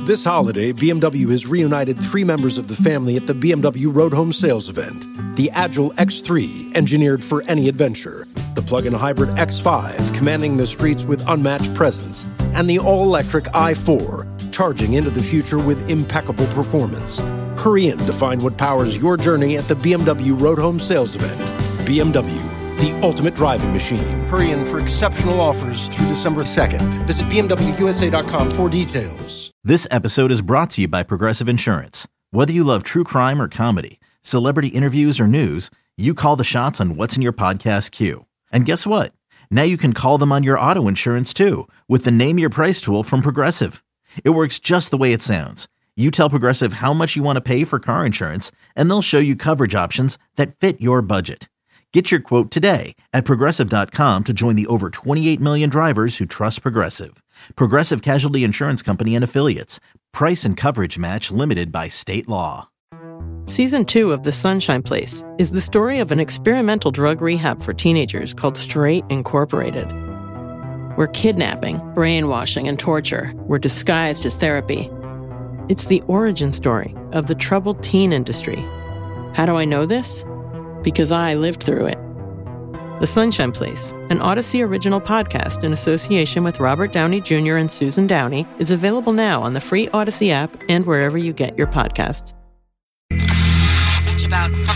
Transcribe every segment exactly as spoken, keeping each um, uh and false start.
This holiday, B M W has reunited three members of the family at the B M W Road Home Sales event. The Agile X three, engineered for any adventure. The plug-in hybrid X five, commanding the streets with unmatched presence. And the all-electric i four, charging into the future with impeccable performance. Hurry in to find what powers your journey at the B M W Road Home Sales event. B M W, the ultimate driving machine. Hurry in for exceptional offers through December second. Visit B M W U S A dot com for details. This episode is brought to you by Progressive Insurance. Whether you love true crime or comedy, celebrity interviews or news, you call the shots on what's in your podcast queue. And guess what? Now you can call them on your auto insurance too with the Name Your Price tool from Progressive. It works just the way it sounds. You tell Progressive how much you want to pay for car insurance, and they'll show you coverage options that fit your budget. Get your quote today at Progressive dot com to join the over twenty-eight million drivers who trust Progressive. Progressive Casualty Insurance Company and Affiliates. Price and coverage match limited by state law. Season two of The Sunshine Place is the story of an experimental drug rehab for teenagers called Straight Incorporated, where kidnapping, brainwashing, and torture were disguised as therapy. It's the origin story of the troubled teen industry. How do I know this? Because I lived through it. The Sunshine Place, an Odyssey original podcast in association with Robert Downey Junior and Susan Downey, is available now on the free Odyssey app and wherever you get your podcasts. About you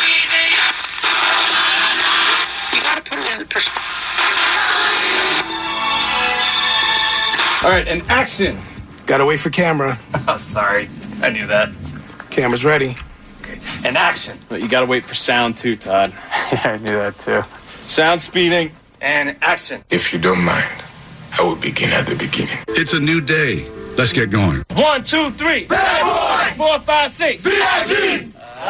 gotta put it in perspective. All right, and action. Gotta wait for camera. Oh, sorry. I knew that. Camera's ready. Okay. And action. But you gotta wait for sound too, Todd. Yeah, I knew that too. Sound speeding and action. If you don't mind, I will begin at the beginning. It's a new day. Let's get going. One, two, three. Bad boy. Four, five, six. V I G.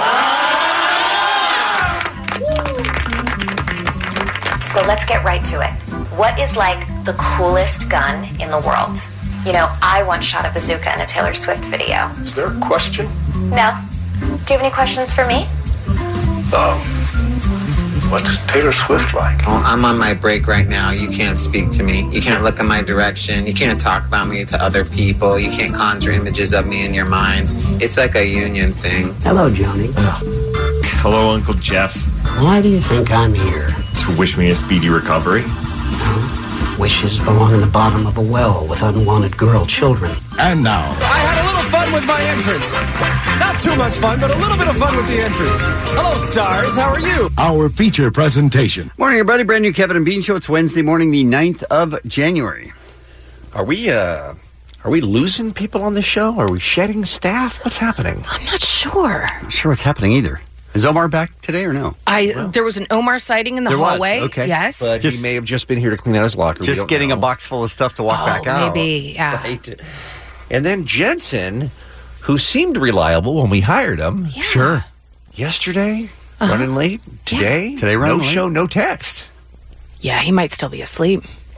So let's get right to it. What is like the coolest gun in the world? You know, I once shot a bazooka in a Taylor Swift video. Is there a question? No. Do you have any questions for me? Um, what's Taylor Swift like? Well, I'm on my break right now. You can't speak to me. You can't look in my direction. You can't talk about me to other people. You can't conjure images of me in your mind. It's like a union thing. Hello, Joni. Hello, Uncle Jeff. Why do you think I'm here? To wish me a speedy recovery. No. Wishes belong in the bottom of a well with unwanted girl children. And now, I had a little fun with my entrance. Not too much fun, but a little bit of fun with the entrance. Hello, stars. How are you? Our feature presentation. Morning, everybody. Brand new Kevin and Bean Show. It's Wednesday morning, the ninth of January. Are we, uh, are we losing people on the show? Are we shedding staff? What's happening? I'm not sure. I'm not sure what's happening either. Is Omar back today or no? I well, there was an Omar sighting in the there hallway. Was. Okay. Yes. But just, he may have just been here to clean out his locker. Just getting know. a box full of stuff to walk oh, back out. Maybe, yeah. Right. And then Jensen, who seemed reliable when we hired him. Yeah. Sure. Yesterday, uh-huh. running late. Today, yeah. Today running no late. show, no text. Yeah, he might still be asleep.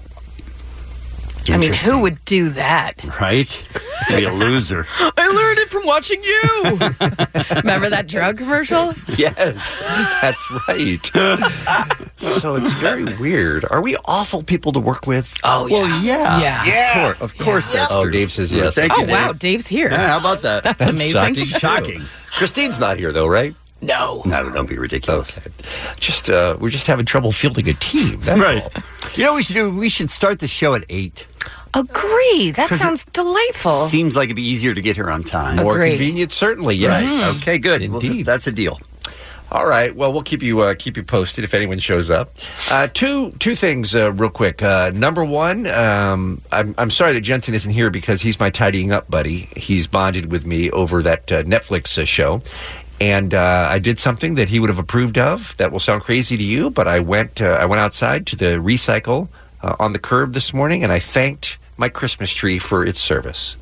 I mean, who would do that? Right? To be a loser. I learned it from watching you. Remember that drug commercial? Yes, that's right. So it's very weird. Are we awful people to work with? Oh, yeah. Well, yeah. Yeah. yeah. Of course, of course yeah. that's oh, true. Dave says yes. Thank oh, you, Dave. wow, Dave's here. Yeah, how about that? That's, that's amazing. Shocking. Shocking. Christine's not here, though, right? No. No, don't be ridiculous. Okay. Just, uh, we're just having trouble fielding a team. That's right. all. You know what we should do? We should start the show at eight. Agree. That sounds delightful. Seems like it'd be easier to get here on time. More Agreed. convenient, certainly, yes. Right. Okay, good. Indeed. Well, that's a deal. All right. Well, we'll keep you uh, keep you posted if anyone shows up. Uh, two two things uh, real quick. Uh, number one, um, I'm I'm sorry that Jensen isn't here because he's my tidying up buddy. He's bonded with me over that uh, Netflix uh, show. And uh, I did something that he would have approved of. That will sound crazy to you, but I went uh, I went outside to the recycle uh, on the curb this morning, and I thanked my Christmas tree for its service.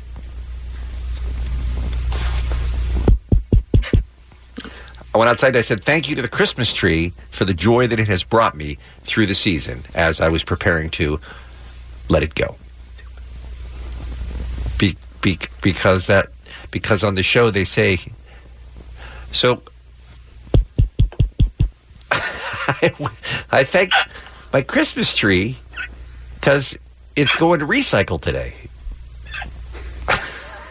I went outside and I said, thank you to the Christmas tree for the joy that it has brought me through the season as I was preparing to let it go. Be, be, because that, because on the show they say, so I, I thank my Christmas tree because it's going to recycle today.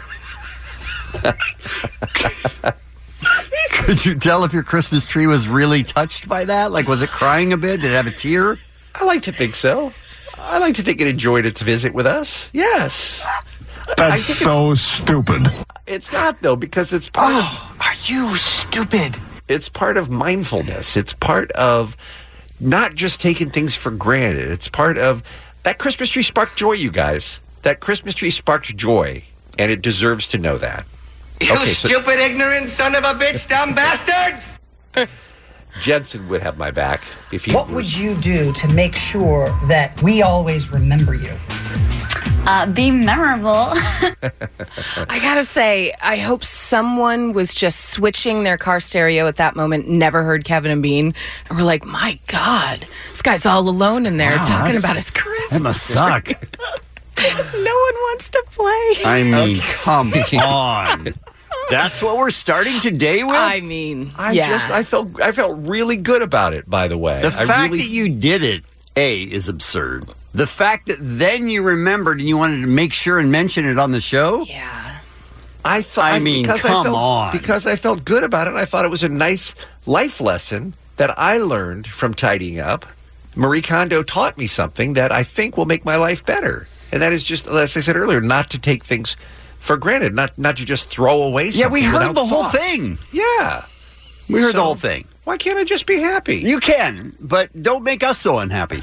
Could you tell if your Christmas tree was really touched by that? Like, was it crying a bit? Did it have a tear? I like to think so. I like to think it enjoyed its visit with us. Yes. That's so it's, stupid. It's not, though, because it's part Oh, of... are you stupid? It's part of mindfulness. It's part of not just taking things for granted. It's part of... That Christmas tree sparked joy, you guys. That Christmas tree sparked joy, and it deserves to know that. You okay, so stupid, ignorant son of a bitch, dumb bastard! Jensen would have my back if he What was... would you do to make sure that we always remember you? Uh, be memorable. I gotta say, I hope someone was just switching their car stereo at that moment, never heard Kevin and Bean, and we're like, my God, this guy's all alone in there Wow, talking that's- about his Christmas. That must suck. No one wants to play. I mean, come on. That's what we're starting today with? I mean, I yeah. just... I felt, I felt really good about it, by the way. The I fact really, that you did it, A, is absurd. The fact that then you remembered and you wanted to make sure and mention it on the show? Yeah. I thought... I mean, because come I felt, on. Because I felt good about it. I thought it was a nice life lesson that I learned from tidying up. Marie Kondo taught me something that I think will make my life better. And that is just, as I said earlier, not to take things for granted, not not to just throw away something. Yeah, we heard without the whole thought. thing. Yeah. We heard So, the whole thing. Why can't I just be happy? You can, but don't make us so unhappy.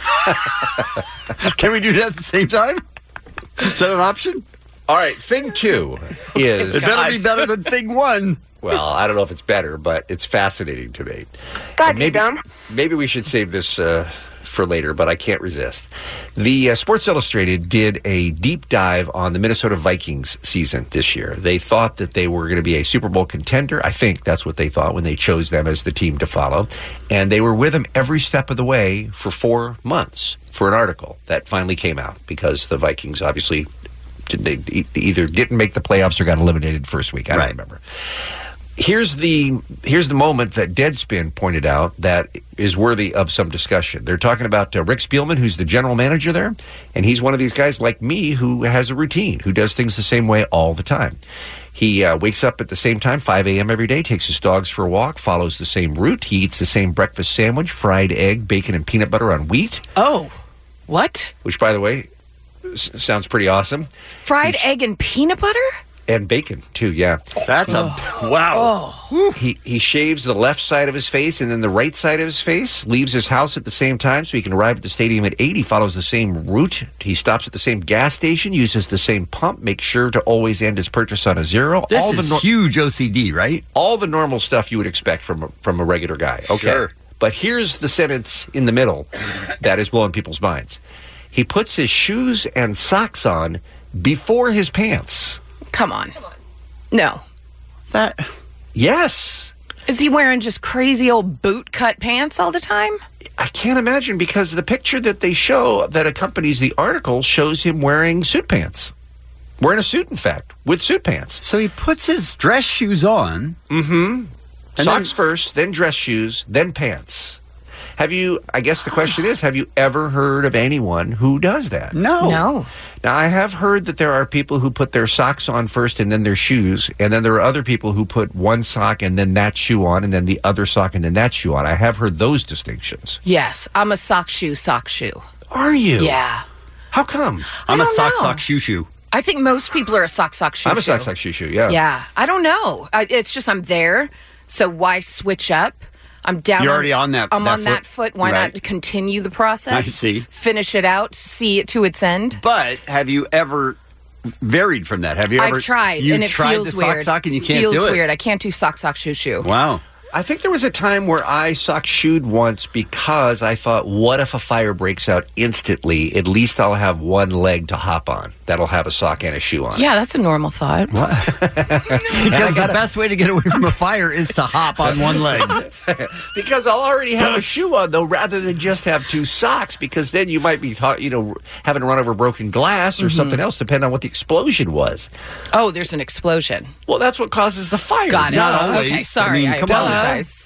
Can we do that at the same time? Is that an option? All right, thing two is... It better be better than thing one. Well, I don't know if it's better, but it's fascinating to me. God, maybe, you dumb. Maybe we should save this uh, for later, but I can't resist. The uh, Sports Illustrated did a deep dive on the Minnesota Vikings season this year. They thought that they were going to be a Super Bowl contender. I think that's what they thought when they chose them as the team to follow. And they were with them every step of the way for four months for an article that finally came out because the Vikings obviously did, they e- either didn't make the playoffs or got eliminated first week. I don't Right. remember. Here's the here's the moment that Deadspin pointed out that is worthy of some discussion. They're talking about uh, Rick Spielman, who's the general manager there, and he's one of these guys like me who has a routine, who does things the same way all the time. He uh, wakes up at the same time, five a.m. every day, takes his dogs for a walk, follows the same route. He eats the same breakfast sandwich, fried egg, bacon, and peanut butter on wheat. Oh, what? Which, by the way, s- sounds pretty awesome. Fried egg and peanut butter? And bacon, too, yeah. That's a... Wow. Oh. He he shaves the left side of his face and then the right side of his face, leaves his house at the same time so he can arrive at the stadium at eight. He follows the same route. He stops at the same gas station, uses the same pump, makes sure to always end his purchase on a zero. This all is the nor- huge O C D, right? all the normal stuff you would expect from a, from a regular guy. Okay. Sure. But here's the sentence in the middle that is blowing people's minds. He puts his shoes and socks on before his pants. Come on. No. That... Yes. Is he wearing just crazy old boot cut pants all the time? I can't imagine because the picture that they show that accompanies the article shows him wearing suit pants. Wearing a suit, in fact, with suit pants. So he puts his dress shoes on. Mm-hmm. And Socks then- first, then dress shoes, then pants. Have you, I guess the question is, have you ever heard of anyone who does that? No. No. Now, I have heard that there are people who put their socks on first and then their shoes, and then there are other people who put one sock and then that shoe on, and then the other sock and then that shoe on. I have heard those distinctions. Yes, I'm a sock shoe, sock shoe. Are you? Yeah. How come? I'm I a don't sock, know. sock, shoe, shoe. I think most people are a sock, sock, shoe. I'm a shoe. sock, sock, shoe, shoe, yeah. Yeah. I don't know. I, it's just I'm there, so why switch up? I'm down. You're already on that- I'm that on foot. that foot. Why Right. not continue the process? I see. Finish it out. See it to its end. But have you ever varied from that? Have you ever... I've tried, You and it tried feels the sock, weird. sock, and you can't feels do it? weird. I can't do sock, sock, shoe, shoe. Wow. I think there was a time where I sock shoed once because I thought, what if a fire breaks out instantly? At least I'll have one leg to hop on. That'll have a sock and a shoe on. Yeah, that's a normal thought. What? Because the best way to get away from a fire is to hop on one leg. Because I'll already have a shoe on, though, rather than just have two socks, because then you might be, ta- you know, having to run over broken glass or Mhm. something else, depending on what the explosion was. Oh, there's an explosion. Well, that's what causes the fire. Got it. Not Okay, always. sorry. I, come on. apologize.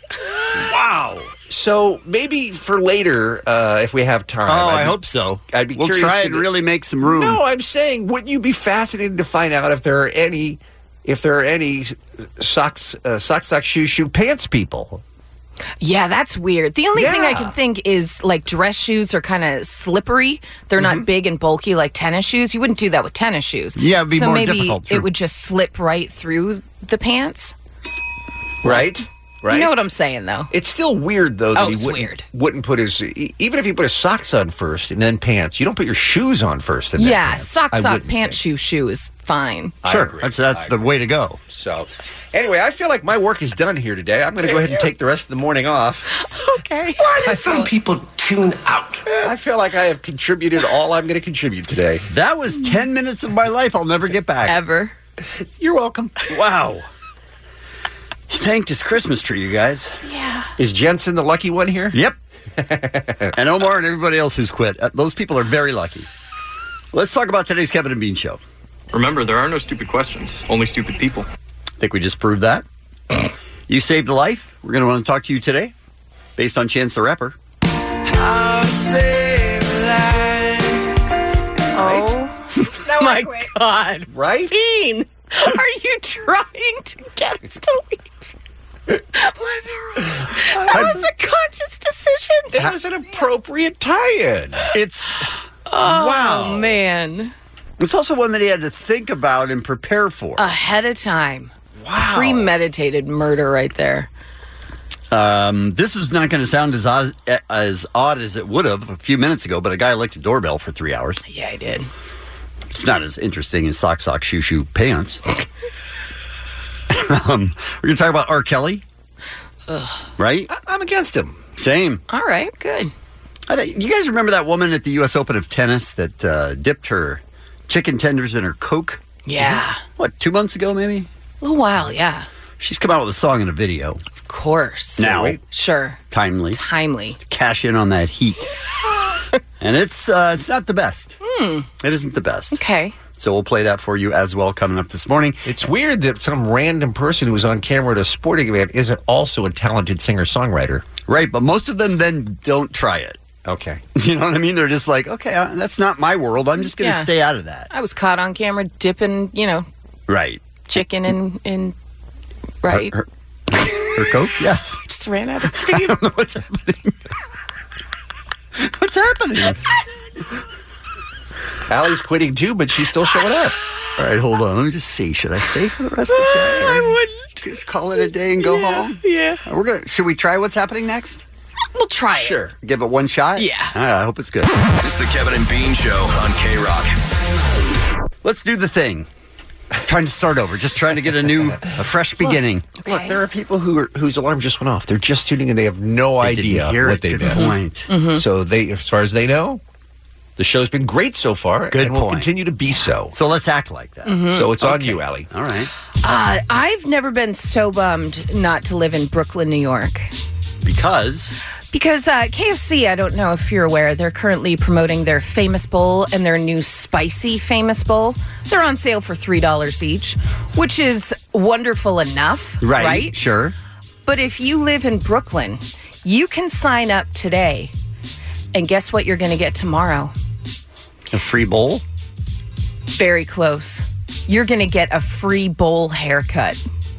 Wow. So maybe for later, uh, if we have time. Oh, I'd I be- hope so. I'd be We'll curious try to and get- really make some room. No, I'm saying, wouldn't you be fascinated to find out if there are any if there are any socks, uh, sock, sock, shoe, shoe, pants people. Yeah, that's weird. The only thing I Yeah. can think is like dress shoes are kind of slippery. They're Mm-hmm. not big and bulky like tennis shoes. You wouldn't do that with tennis shoes. Yeah, it'd be so more maybe difficult, true. it would just slip right through the pants. Right? Right. You know what I'm saying, though. It's still weird, though, that Oh, he it's wouldn't, weird. wouldn't put his... e- Even if he put his socks on first and then pants, you don't put your shoes on first and then Yeah, pants. sock, I sock, wouldn't pants, shoe, shoe is fine. I Sure, agree. that's that's the way to go. So, anyway, I feel like my work is done here today. I'm going to go ahead and take the rest of the morning off. Okay. Why do some people tune out? I feel like I have contributed all I'm going to contribute today. That was ten minutes of my life I'll never get back. Ever. You're welcome. Wow. He thanked his Christmas tree, you guys. Yeah. Is Jensen the lucky one here? Yep. And Omar and everybody else who's quit. Uh, those people are very lucky. Let's talk about today's Kevin and Bean show. Remember, there are no stupid questions, only stupid people. Think we just proved that. You saved a life. We're going to want to talk to you today based on Chance the Rapper. Oh my God. Right? Bean, are you trying to get us to leave? That was a conscious decision. It was an appropriate tie-in. It's... Oh, wow. man. It's also one that he had to think about and prepare for. Ahead of time. Wow. Premeditated murder right there. Um, this is not going to sound as odd, as odd as it would have a few minutes ago, but a guy licked a doorbell for three hours. Yeah, I did. It's not as interesting as sock, sock, shoe, shoe, pants. um, we're going to talk about R. Kelly. Ugh. Right? I- I'm against him. Same. All right, good. I don't- you guys remember that woman at the U S Open of tennis that uh, dipped her chicken tenders in her Coke? Yeah. What, two months ago, maybe? A little while, yeah. She's come out with a song and a video. Of course. Now. Sure. Timely. Timely. Cash in on that heat. And it's uh, it's not the best. Hmm. It isn't the best. Okay. So we'll play that for you as well coming up this morning. It's weird that some random person who was on camera at a sporting event isn't also a talented singer-songwriter. Right, but most of them then don't try it. Okay. You know what I mean? They're just like, okay, uh, that's not my world. I'm just going to Yeah. stay out of that. I was caught on camera dipping, you know, Right. chicken in, in right. Her, her, her Coke? Yes. Just ran out of steam. I don't know what's happening. What's happening? Allie's quitting too, but she's still showing up. All right, hold on. Let me just see. Should I stay for the rest of the day? I wouldn't. Just call it a day and go Yeah, home? Yeah. Uh, We're gonna. Should we try what's happening next? We'll try it. Sure. Give it one shot? Yeah. All right, I hope it's good. It's the Kevin and Bean Show on K-Rock. Let's do the thing. Trying to start over. Just trying to get a new, a fresh beginning. Look, there are people who are, whose alarm just went off. They're just tuning in. They have no They idea didn't hear what it. they Good missed. point. Mm-hmm. So they, as far as they know, the show's been great so far, Good and will point. continue to be so. So let's act like that. Mm-hmm. So it's on Okay. you, Allie. All right. Uh, I've never been so bummed not to live in Brooklyn, New York. Because Because uh, K F C, I don't know if you're aware, they're currently promoting their Famous Bowl and their new Spicy Famous Bowl. They're on sale for three dollars each, which is wonderful enough, right, right? sure. But if you live in Brooklyn, you can sign up today. And guess what you're going to get tomorrow? A free bowl? Very close. You're going to get a free bowl haircut.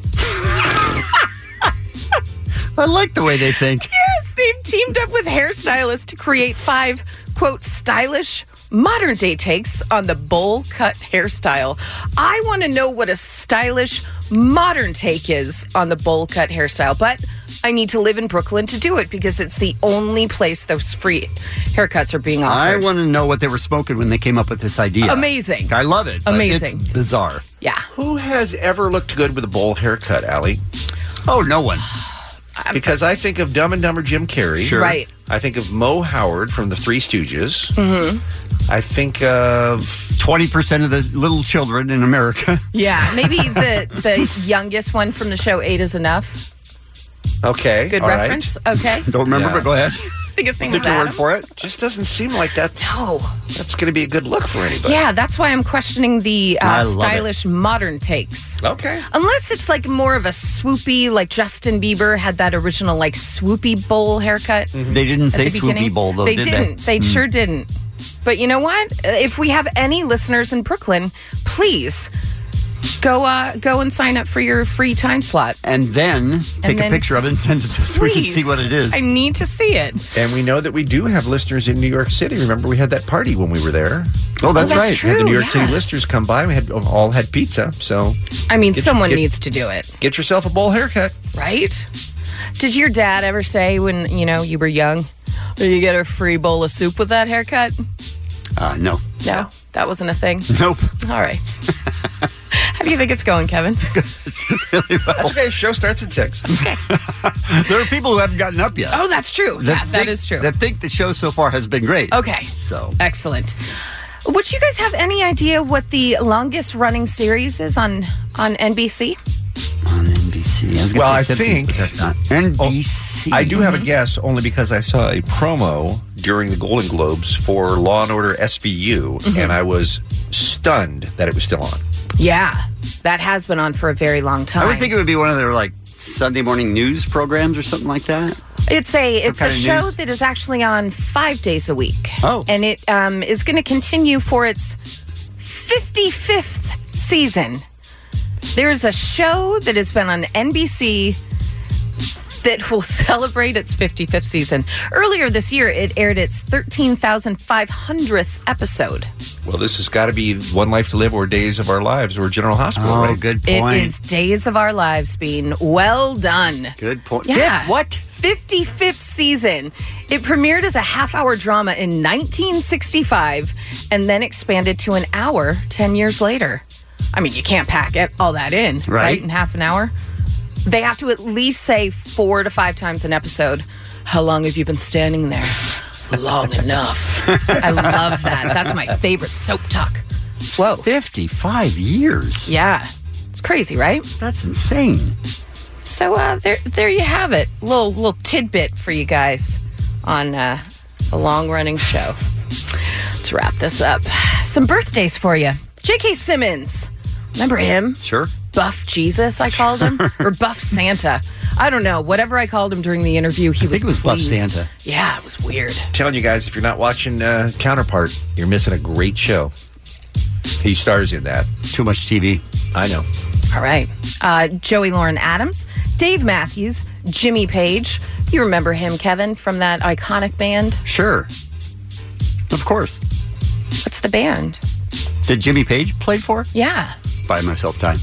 I like the way they think. Yes, they've teamed up with hairstylists to create five, quote, stylish modern day takes on the bowl cut hairstyle. I want to know what a stylish modern take is on the bowl cut hairstyle, but I need to live in Brooklyn to do it because it's the only place those free haircuts are being offered. I want to know what they were smoking when they came up with this idea. Amazing. I love it. but Amazing. It's bizarre. Yeah. Who has ever looked good with a bowl haircut, Allie? Oh, no one. Because I think of Dumb and Dumber Jim Carrey. Sure. Right. I think of Mo Howard from the Three Stooges. Mm-hmm. I think of twenty percent of the little children in America. Yeah. Maybe the, the youngest one from the show, Eight is Enough. Okay. Good all reference. right. Okay. Don't remember, Yeah. but go ahead. I think his name Take is your Adam. word for it. Just doesn't seem like that's No. that's going to be a good look for anybody. Yeah, that's why I'm questioning the I uh, love stylish modern takes. Okay. Unless it's like more of a swoopy, like Justin Bieber had that original like swoopy bowl haircut. They didn't at say the beginning. swoopy bowl, though, They did didn't. they? They sure didn't. But you know what? If we have any listeners in Brooklyn, please Go uh, go and sign up for your free time slot. And then take And a then picture of it and send it to us so we can Please. see what it is. I need to see it. And we know that we do have listeners in New York City. Remember, we had that party when we were there. Oh, that's, that's right. true. We had the New York yeah. City listeners come by. We had all had pizza. So, I mean, Get- someone get- needs to do it, get yourself a bowl haircut. right? Did your dad ever say when, you know, you were young, "Do you get a free bowl of soup with that haircut?" Uh, no. No, that wasn't a thing. Nope. All right. How do you think it's going, Kevin? Really well. That's okay. Show starts at six. There are people who haven't gotten up yet. Oh, that's true. that Yeah, that think- is true. That think the show so far has been great. Okay. So Excellent. Would you guys have any idea what the longest running series is on, on N B C? on N B C. I was gonna Well, I say Simpsons, think- but that's not N B C. I do have a guess only because I saw a promo during the Golden Globes for Law and Order S V U, Mhm. and I was stunned that it was still on. Yeah, that has been on for a very long time. I would think it would be one of their like Sunday morning news programs or something like that. It's a it's a kind of show news? that is actually on five days a week. Oh. And it um, is going to continue for its fifty-fifth season. There's a show that has been on N B C that will celebrate its fifty-fifth season. Earlier this year, it aired its thirteen thousand five hundredth episode. Well, this has got to be One Life to Live or Days of Our Lives or General Hospital, Oh, right? good It point. is Days of Our Lives being well done. Good point. Yeah. Fifth, what? fifty-fifth season. It premiered as a half-hour drama in nineteen sixty-five and then expanded to an hour ten years later. I mean, you can't pack it, all that in, right. Right. in half an hour. They have to at least say four to five times an episode, "How long have you been standing there?" "Long enough." I love that. That's my favorite soap talk. Whoa. fifty-five years. Yeah. It's crazy, right? That's insane. So uh, there, there you have it. Little little tidbit for you guys on uh, a long-running show. Let's wrap this up. Some birthdays for you. J K. Simmons. Remember him? Sure. Buff Jesus, I called him, or Buff Santa. I don't know. Whatever I called him during the interview, he I was think it was Buff pleased. Santa. Yeah, it was weird. Telling you guys, if you're not watching uh, Counterpart, you're missing a great show. He stars in that. Too much T V. I know. All right. Uh, Joey Lauren Adams, Dave Matthews, Jimmy Page. You remember him, Kevin, from that iconic band? Sure. Of course. What's the band? Did Jimmy Page play for? Yeah. Buy myself time.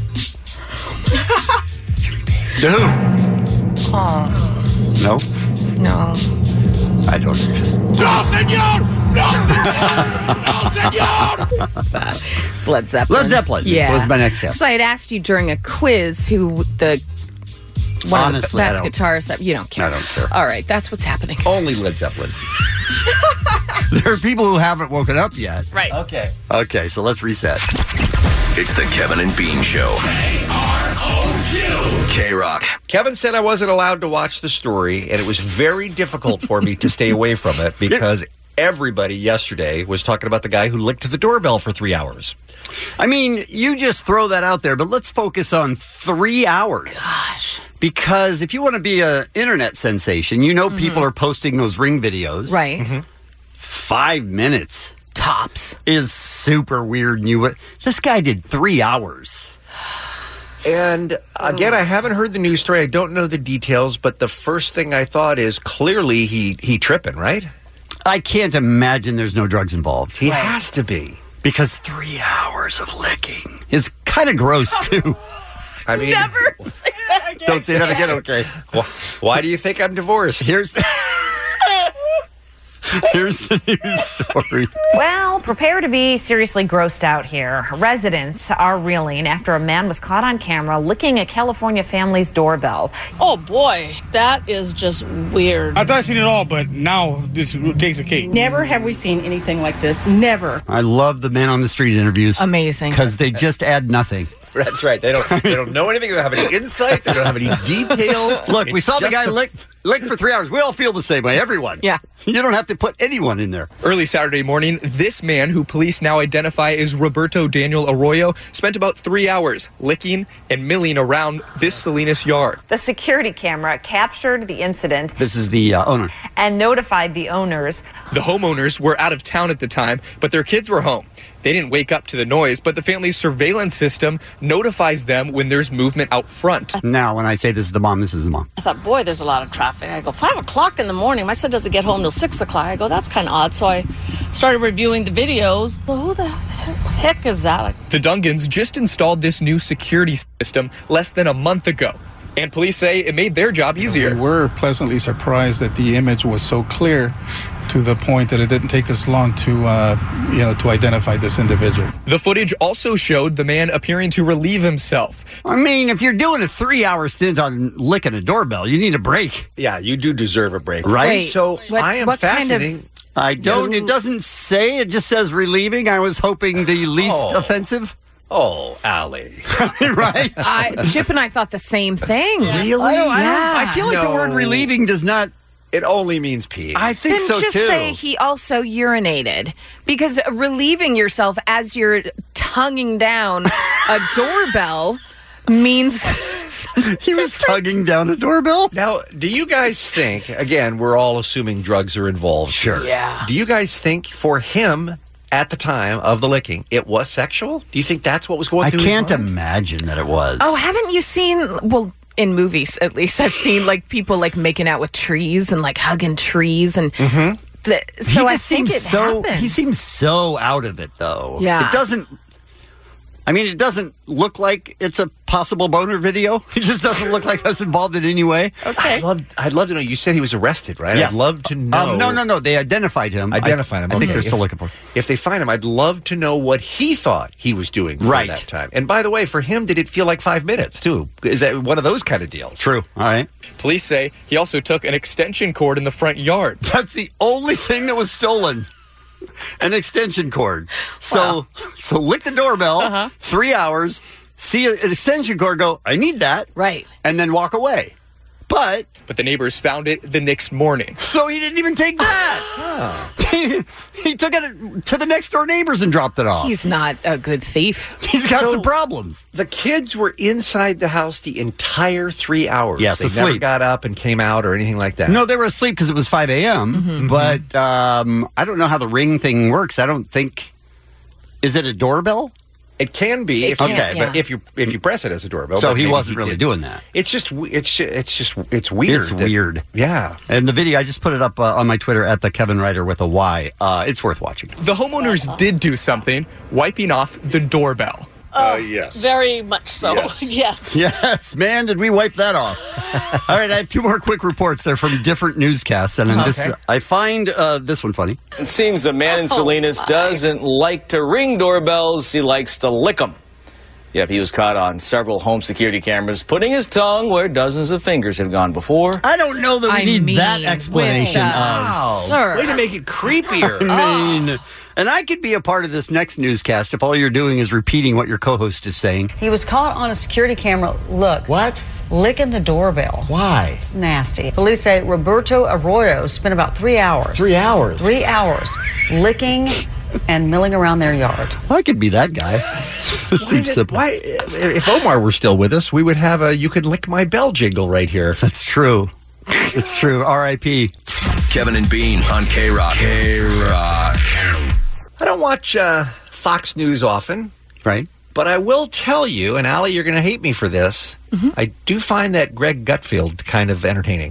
To who? Oh, No, no. I don't. No, senor! No, senor! No, senor! What's that? It's Led Zeppelin. Led Zeppelin Yeah. was my next guess. So I had asked you during a quiz who the one Honestly, I of the don't- best guitarists. You don't care. I don't care. All right, that's what's happening. Only Led Zeppelin. There are people who haven't woken up yet. Right. Okay. Okay, so let's reset. It's the Kevin and Bean Show. K-Rock. Kevin said I wasn't allowed to watch the story, and it was very difficult for me to stay away from it because everybody yesterday was talking about the guy who licked the doorbell for three hours. I mean, you just throw that out there, but let's focus on three hours. Gosh. Because if you want to be an internet sensation, you know people are posting those Ring videos. Right. Five minutes Tops. is super weird. And you would, this guy did three hours. And again, I haven't heard the news story. I don't know the details, but the first thing I thought is clearly he he tripping, right? I can't imagine there's no drugs involved. He has to be. Because three hours of licking is kind of gross, too. I mean, Never say that again. Don't say that again, okay? wh- why do you think I'm divorced? Here's here's the news story. Well, prepare to be seriously grossed out here. Residents are reeling after a man was caught on camera licking a California family's doorbell. Oh boy, that is just weird. I thought I'd seen it all, but now this takes a cake. Never have we seen anything like this. Never. I love the men on the street interviews. Amazing. Because they just add nothing. That's right. They don't. They don't know anything. They don't have any insight. They don't have any details. Look, we It's saw the just guy a- lick, lick for three hours. We all feel the same way. Everyone. Yeah. You don't have to put anyone in there. Early Saturday morning, this man, who police now identify as Roberto Daniel Arroyo, spent about three hours licking and milling around this Salinas yard. The security camera captured the incident This is the uh, owner. and notified the owners. The homeowners were out of town at the time, but their kids were home. They didn't wake up to the noise, but the family's surveillance system notifies them when there's movement out front. Now, when I say this is the mom, this is the mom. I thought, boy, there's a lot of traffic. I go, five o'clock in the morning. My son doesn't get home till six o'clock. I go, that's kind of odd. So I started reviewing the videos. Well, who the heck is that? The Dungans just installed this new security system less than a month ago. And police say it made their job easier. We were pleasantly surprised that the image was so clear to the point that it didn't take us long to, uh, you know, to identify this individual. The footage also showed the man appearing to relieve himself. I mean, if you're doing a three-hour stint on licking a doorbell, you need a break. Yeah, you do deserve a break. Right? Wait, so what- I am what kind of- fascinated. I don't, it doesn't say, it just says relieving. I was hoping the least Oh. offensive. Oh, Allie. Right? I, Chip and I thought the same thing. Really? I, don't, I, don't, Yeah. I feel like the word No. relieving does not. It only means pee. I think Then so just too. say he also urinated, because relieving yourself as you're tonguing down a doorbell means he was tugging down a doorbell. Now, do you guys think, again, we're all assuming drugs are involved. Sure. Yeah. Do you guys think for him at the time of the licking, it was sexual? Do you think that's what was going I through can't his mind? imagine that it was. Oh, haven't you seen, well, in movies at least, I've seen like people like making out with trees and like hugging trees and Mm-hmm. the, so he I just think seems it so. happens. He seems so out of it, though. Yeah. It doesn't. I mean, it doesn't look like it's a possible boner video. It just doesn't look like that's involved in any way. Okay. I'd love, I'd love to know. You said he was arrested, right? Yes. I'd love to know. Um, no, no, no. They identified him. Identified I, him. I think Okay. they're still If- looking for him. If they find him, I'd love to know what he thought he was doing for Right. that time. And by the way, for him, did it feel like five minutes, too? Is that one of those kind of deals? True. All right. Police say he also took an extension cord in the front yard. That's the only thing that was stolen. An extension cord. So, Wow. so lick the doorbell. Uh-huh. Three hours. See an extension cord. Go. I need that. Right. And then walk away. But But the neighbors found it the next morning. so he didn't even take that. he, he took it to the next door neighbors and dropped it off. He's not a good thief. He's got So- some problems. The kids were inside the house the entire three hours. Yes, they never asleep. got up and came out or anything like that. No, they were asleep because it was five a.m. Mm-hmm. But um, I don't know how the ring thing works. I don't think. Is it a doorbell? It can be, It if can, you, yeah. but if you if you press it as a doorbell. So but he maybe wasn't really did. doing that. It's just we- it's ju- it's just it's weird. It's that- weird. Yeah. And the video, I just put it up uh, on my Twitter at the Kevin Ryder with a Y. Uh, it's worth watching. The homeowners did do something, wiping off the doorbell. Oh, yes. Very much so. Yes. Yes. Yes, man, did we wipe that off? All right, I have two more quick reports. They're from different newscasts, and in this, Okay. I find uh, this one funny. It seems a man in Oh, Salinas my. doesn't like to ring doorbells. He likes to lick them. Yep, he was caught on several home security cameras putting his tongue where dozens of fingers have gone before. I don't know that we I need mean, that explanation with, uh, of. Wow. Sir. Way to make it creepier. I mean, and I could be a part of this next newscast if all you're doing is repeating what your co-host is saying. He was caught on a security camera. Look. What? Licking the doorbell. Why? It's nasty. Police say Roberto Arroyo spent about three hours. Three hours? Three hours licking and milling around their yard. I could be that guy. Why, Seems did- simple. why- if Omar were still with us, we would have a "You Can Lick My Bell" jingle right here. That's true. It's true. R I P Kevin and Bean on K Rock. K Rock. I don't watch uh, Fox News often, right? But I will tell you, and Allie, you're going to hate me for this. Mm-hmm. I do find that Greg Gutfield kind of entertaining.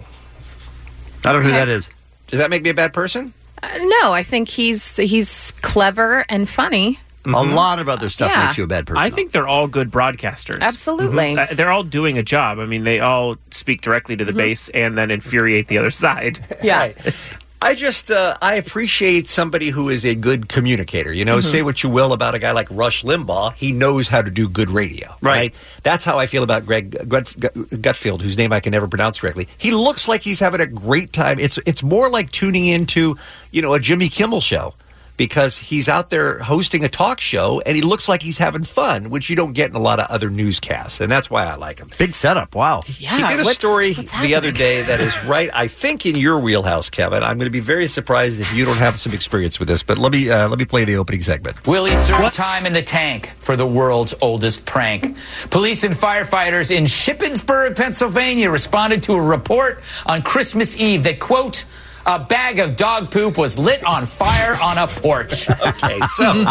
I don't know who that is. Does that make me a bad person? Uh, no, I think he's he's clever and funny. A lot of other stuff Yeah. makes you a bad person. I think they're all good broadcasters. Absolutely. Uh, they're all doing a job. I mean, they all speak directly to the Mhm. base and then infuriate the other side. Yeah. Right. I just, uh, I appreciate somebody who is a good communicator. You know, Mhm. say what you will about a guy like Rush Limbaugh. He knows how to do good radio. Right. That's how I feel about Greg Gut, Gutfield, whose name I can never pronounce correctly. He looks like he's having a great time. It's, it's more like tuning into, you know, a Jimmy Kimmel show. Because he's out there hosting a talk show and he looks like he's having fun, which you don't get in a lot of other newscasts. And that's why I like him. Big setup. Wow. Yeah, He did a what's- story what's the other day that is right, I think, in your wheelhouse, Kevin. I'm going to be very surprised if you don't have some experience with this. But let me uh, let me play the opening segment. Willie served time in the tank for the world's oldest prank. Police and firefighters in Shippensburg, Pennsylvania responded to a report on Christmas Eve that, quote, A bag of dog poop was lit on fire on a porch. Okay, so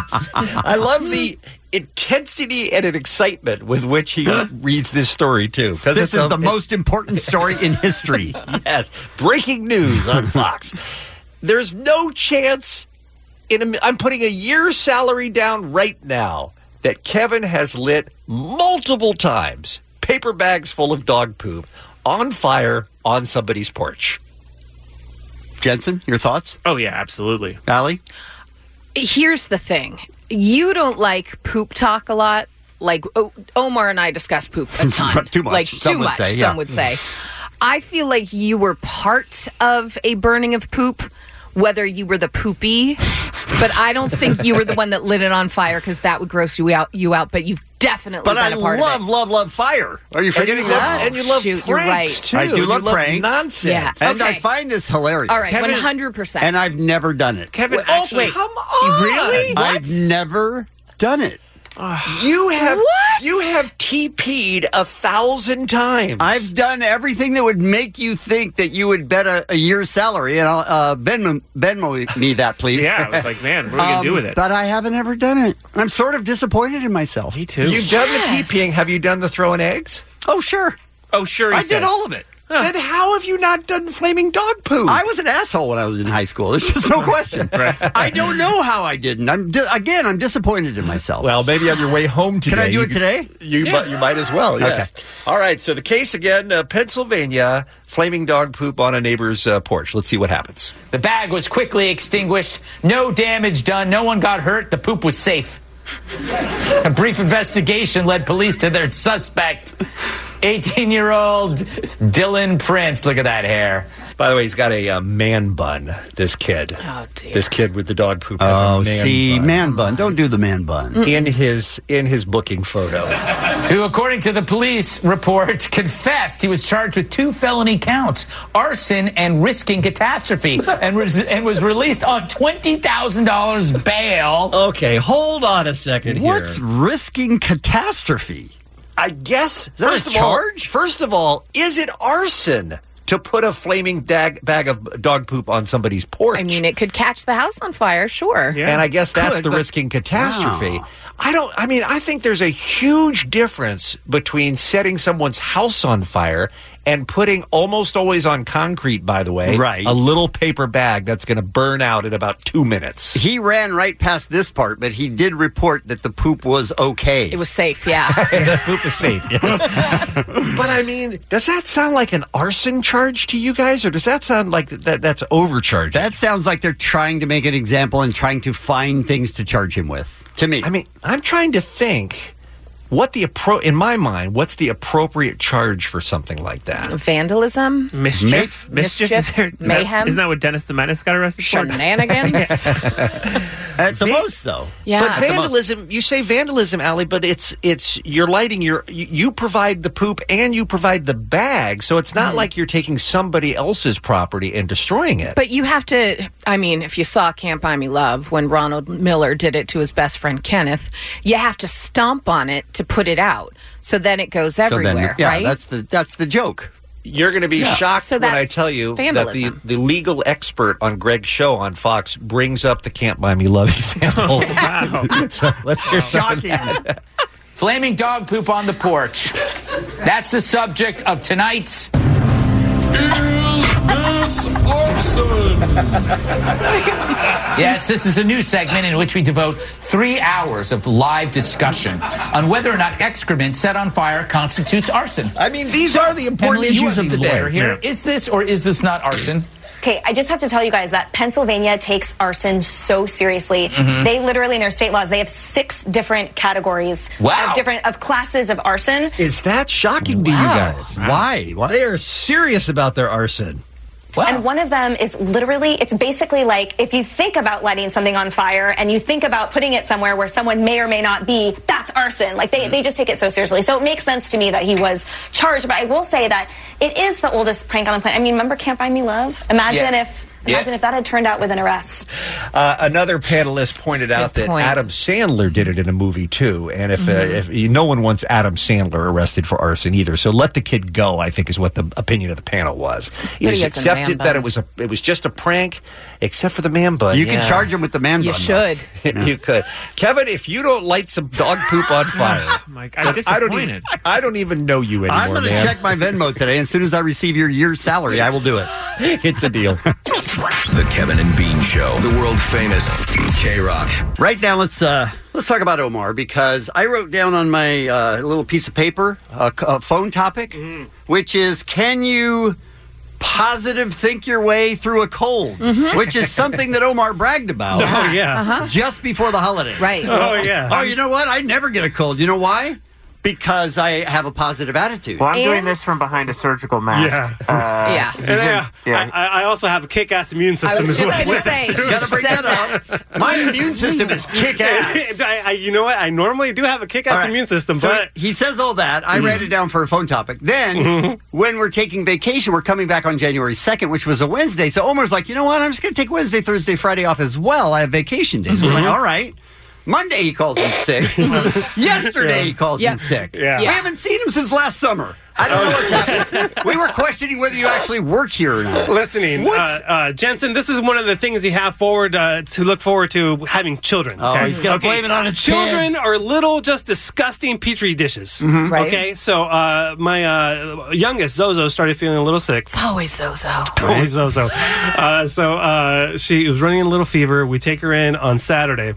I love the intensity and an excitement with which he reads this story, too. This is the most important story in history. Yes. Breaking news on Fox. There's no chance, in a, I'm putting a year's salary down right now, that Kevin has lit multiple times paper bags full of dog poop on fire on somebody's porch. Jensen, your thoughts? Oh, yeah, absolutely. Allie? Here's the thing. You don't like poop talk a lot. Like, o- Omar and I discuss poop a ton. Too much. Like, Some too would much, say, yeah. some would say. I feel like you were part of a burning of poop, whether you were the poopy, but I don't think you were the one that lit it on fire because that would gross you out. You out, but you've definitely But been I a part love, of it. love, love fire. Are you forgetting and you that? Love, and you love Shoot, pranks, you're right. too. I do You love pranks. nonsense. Yeah. And I Okay. find this hilarious. All right, Kevin- one hundred percent. And I've never done it. Kevin, Wait, oh, actually, wait. Come on. Really? I've never done it. You have What? you have T P'd a thousand times. I've done everything that would make you think that you would bet a, a year's salary, and I'll uh, Venmo, Venmo me that, please. Yeah, I was like, man, what are we going to do with it? But I haven't ever done it. I'm sort of disappointed in myself. Me too. You've done the Yes. T Ping. Have you done the throwing eggs? Oh, sure. oh, sure, he I says. did all of it. Then how have you not done flaming dog poo? I was an asshole when I was in high school. There's just no question. I don't know how I didn't. I'm di- again, I'm disappointed in myself. Well, maybe on your way home today. Can I do you it today? You, might, you might as well, yes. All right, so the case again, uh, Pennsylvania, flaming dog poop on a neighbor's uh, porch. Let's see what happens. The bag was quickly extinguished. No damage done. No one got hurt. The poop was safe. A brief investigation led police to their suspect, eighteen-year-old Dylan Prince. Look at that hair. By the way, he's got a uh, man bun, this kid. Oh, dear. This kid with the dog poop has Oh, a man see, bun. man bun. Don't do the man bun. In his, in his booking photo. Who, according to the police report, confessed he was charged with two felony counts, arson and risking catastrophe, and was, and was released on twenty thousand dollars bail. Okay, hold on a second here. What's risking catastrophe? I guess, that first a of all, charge? first of all, is it arson to put a flaming dag- bag of dog poop on somebody's porch? I mean, it could catch the house on fire, sure. Yeah. And I guess that's Could, the but- risking catastrophe. Wow. I don't, I mean, I think there's a huge difference between setting someone's house on fire and putting, almost always on concrete, by the way, Right. a little paper bag that's going to burn out in about two minutes. He ran right past this part, but he did report that the poop was okay. It was safe, yeah. The poop is safe, yes. But I mean, does that sound like an arson charge to you guys, or does that sound like that that's overcharging? That sounds like they're trying to make an example and trying to find things to charge him with. To me, I mean, I'm trying to think what the appro- in my mind, what's the appropriate charge for something like that? Vandalism, Mischief? Mischief? Is there- is that- Mayhem? Isn't that what Dennis the Menace got arrested for? shenanigans. at the most, though. Yeah. But At the vandalism, you say vandalism, Allie, but it's it's you're lighting your you, you provide the poop and you provide the bag, so it's not like you're taking somebody else's property and destroying it. But you have to, I mean, if you saw Can't Buy Me Love when Ronald Miller did it to his best friend Kenneth, you have to stomp on it to put it out. So then it goes So everywhere, then, yeah, right? that's the that's the joke. You're going to be Yeah. shocked So when I that's tell you vandalism. that the, the legal expert on Greg's show on Fox brings up the Can't Buy Me Love example. Wow. So let's hear some of Shocking. that. Flaming dog poop on the porch. That's the subject of tonight's. Is this arson? Yes, this is a new segment in which we devote three hours of live discussion on whether or not excrement set on fire constitutes arson. I mean, these are the important Emily, you issues are of the the day. lawyer here. Yeah. Is this or is this not arson? Okay, I just have to tell you guys that Pennsylvania takes arson so seriously. Mhm. They literally, in their state laws, they have six different categories Wow. of different of classes of arson. Is that shocking to you guys? Why? Why? They are serious about their arson. Wow. And one of them is literally, it's basically like if you think about lighting something on fire and you think about putting it somewhere where someone may or may not be, that's arson. Like they, they just take it so seriously. So it makes sense to me that he was charged. But I will say that it is the oldest prank on the planet. I mean, remember Can't Buy Me Love? Imagine Yeah. if Imagine Yeah. if that had turned out with an arrest. Uh, another panelist pointed out that point. Adam Sandler did it in a movie too, and if, Mhm. uh, if no one wants Adam Sandler arrested for arson either, so let the kid go. I think is what the opinion of the panel was. He But he just has a man accepted bun. that it was a it was just a prank, except for the man bun. You can Yeah. charge him with the man You bun. should. You could, Kevin. If you don't light some dog poop on fire, Mike, I'm then I don't even disappointed. I don't even know you anymore. I'm going to man. check my Venmo today. As soon as I receive your year's salary, I will do it. It's a deal. The Kevin and Bean Show, the world famous K-Rock. Right now, let's uh, let's talk about Omar, because I wrote down on my uh, little piece of paper a, a phone topic, which is, can you positive think your way through a cold? Mhm. Which is something that Omar bragged about. Oh, yeah. Uh-huh. Just before the holidays. Right. Oh, yeah. Oh, you know what? I never get a cold. You know why? Because I have a positive attitude. Well, I'm doing this from behind a surgical mask. Yeah. Uh, Yeah. And I, Yeah. I, I also have a kick-ass immune system was as just well. gonna say, too. Gotta bring that up. My immune system is kick-ass. I, I, you know what? I normally do have a kick-ass All right. immune system, So but he says all that. I read it down for a phone topic. Then, when we're taking vacation, we're coming back on January second, which was a Wednesday. So Omar's like, you know what? I'm just going to take Wednesday, Thursday, Friday off as well. I have vacation days. We're like, all right. Monday he calls in sick. Yesterday Yeah. he calls Yeah. in sick. Yeah. We haven't seen him since last summer. I don't know what's happening. We were questioning whether you actually work here or not. listening, uh, What's- uh, Jensen, this is one of the things you have forward uh, to look forward to having children. Oh, okay? he's gonna blame it on his Children kids. are little, just disgusting petri dishes. Right. Okay, so uh, my uh, youngest Zozo started feeling a little sick. It's always so-so. Always Zozo. Uh, so uh, she was running a little fever. We take her in on Saturday.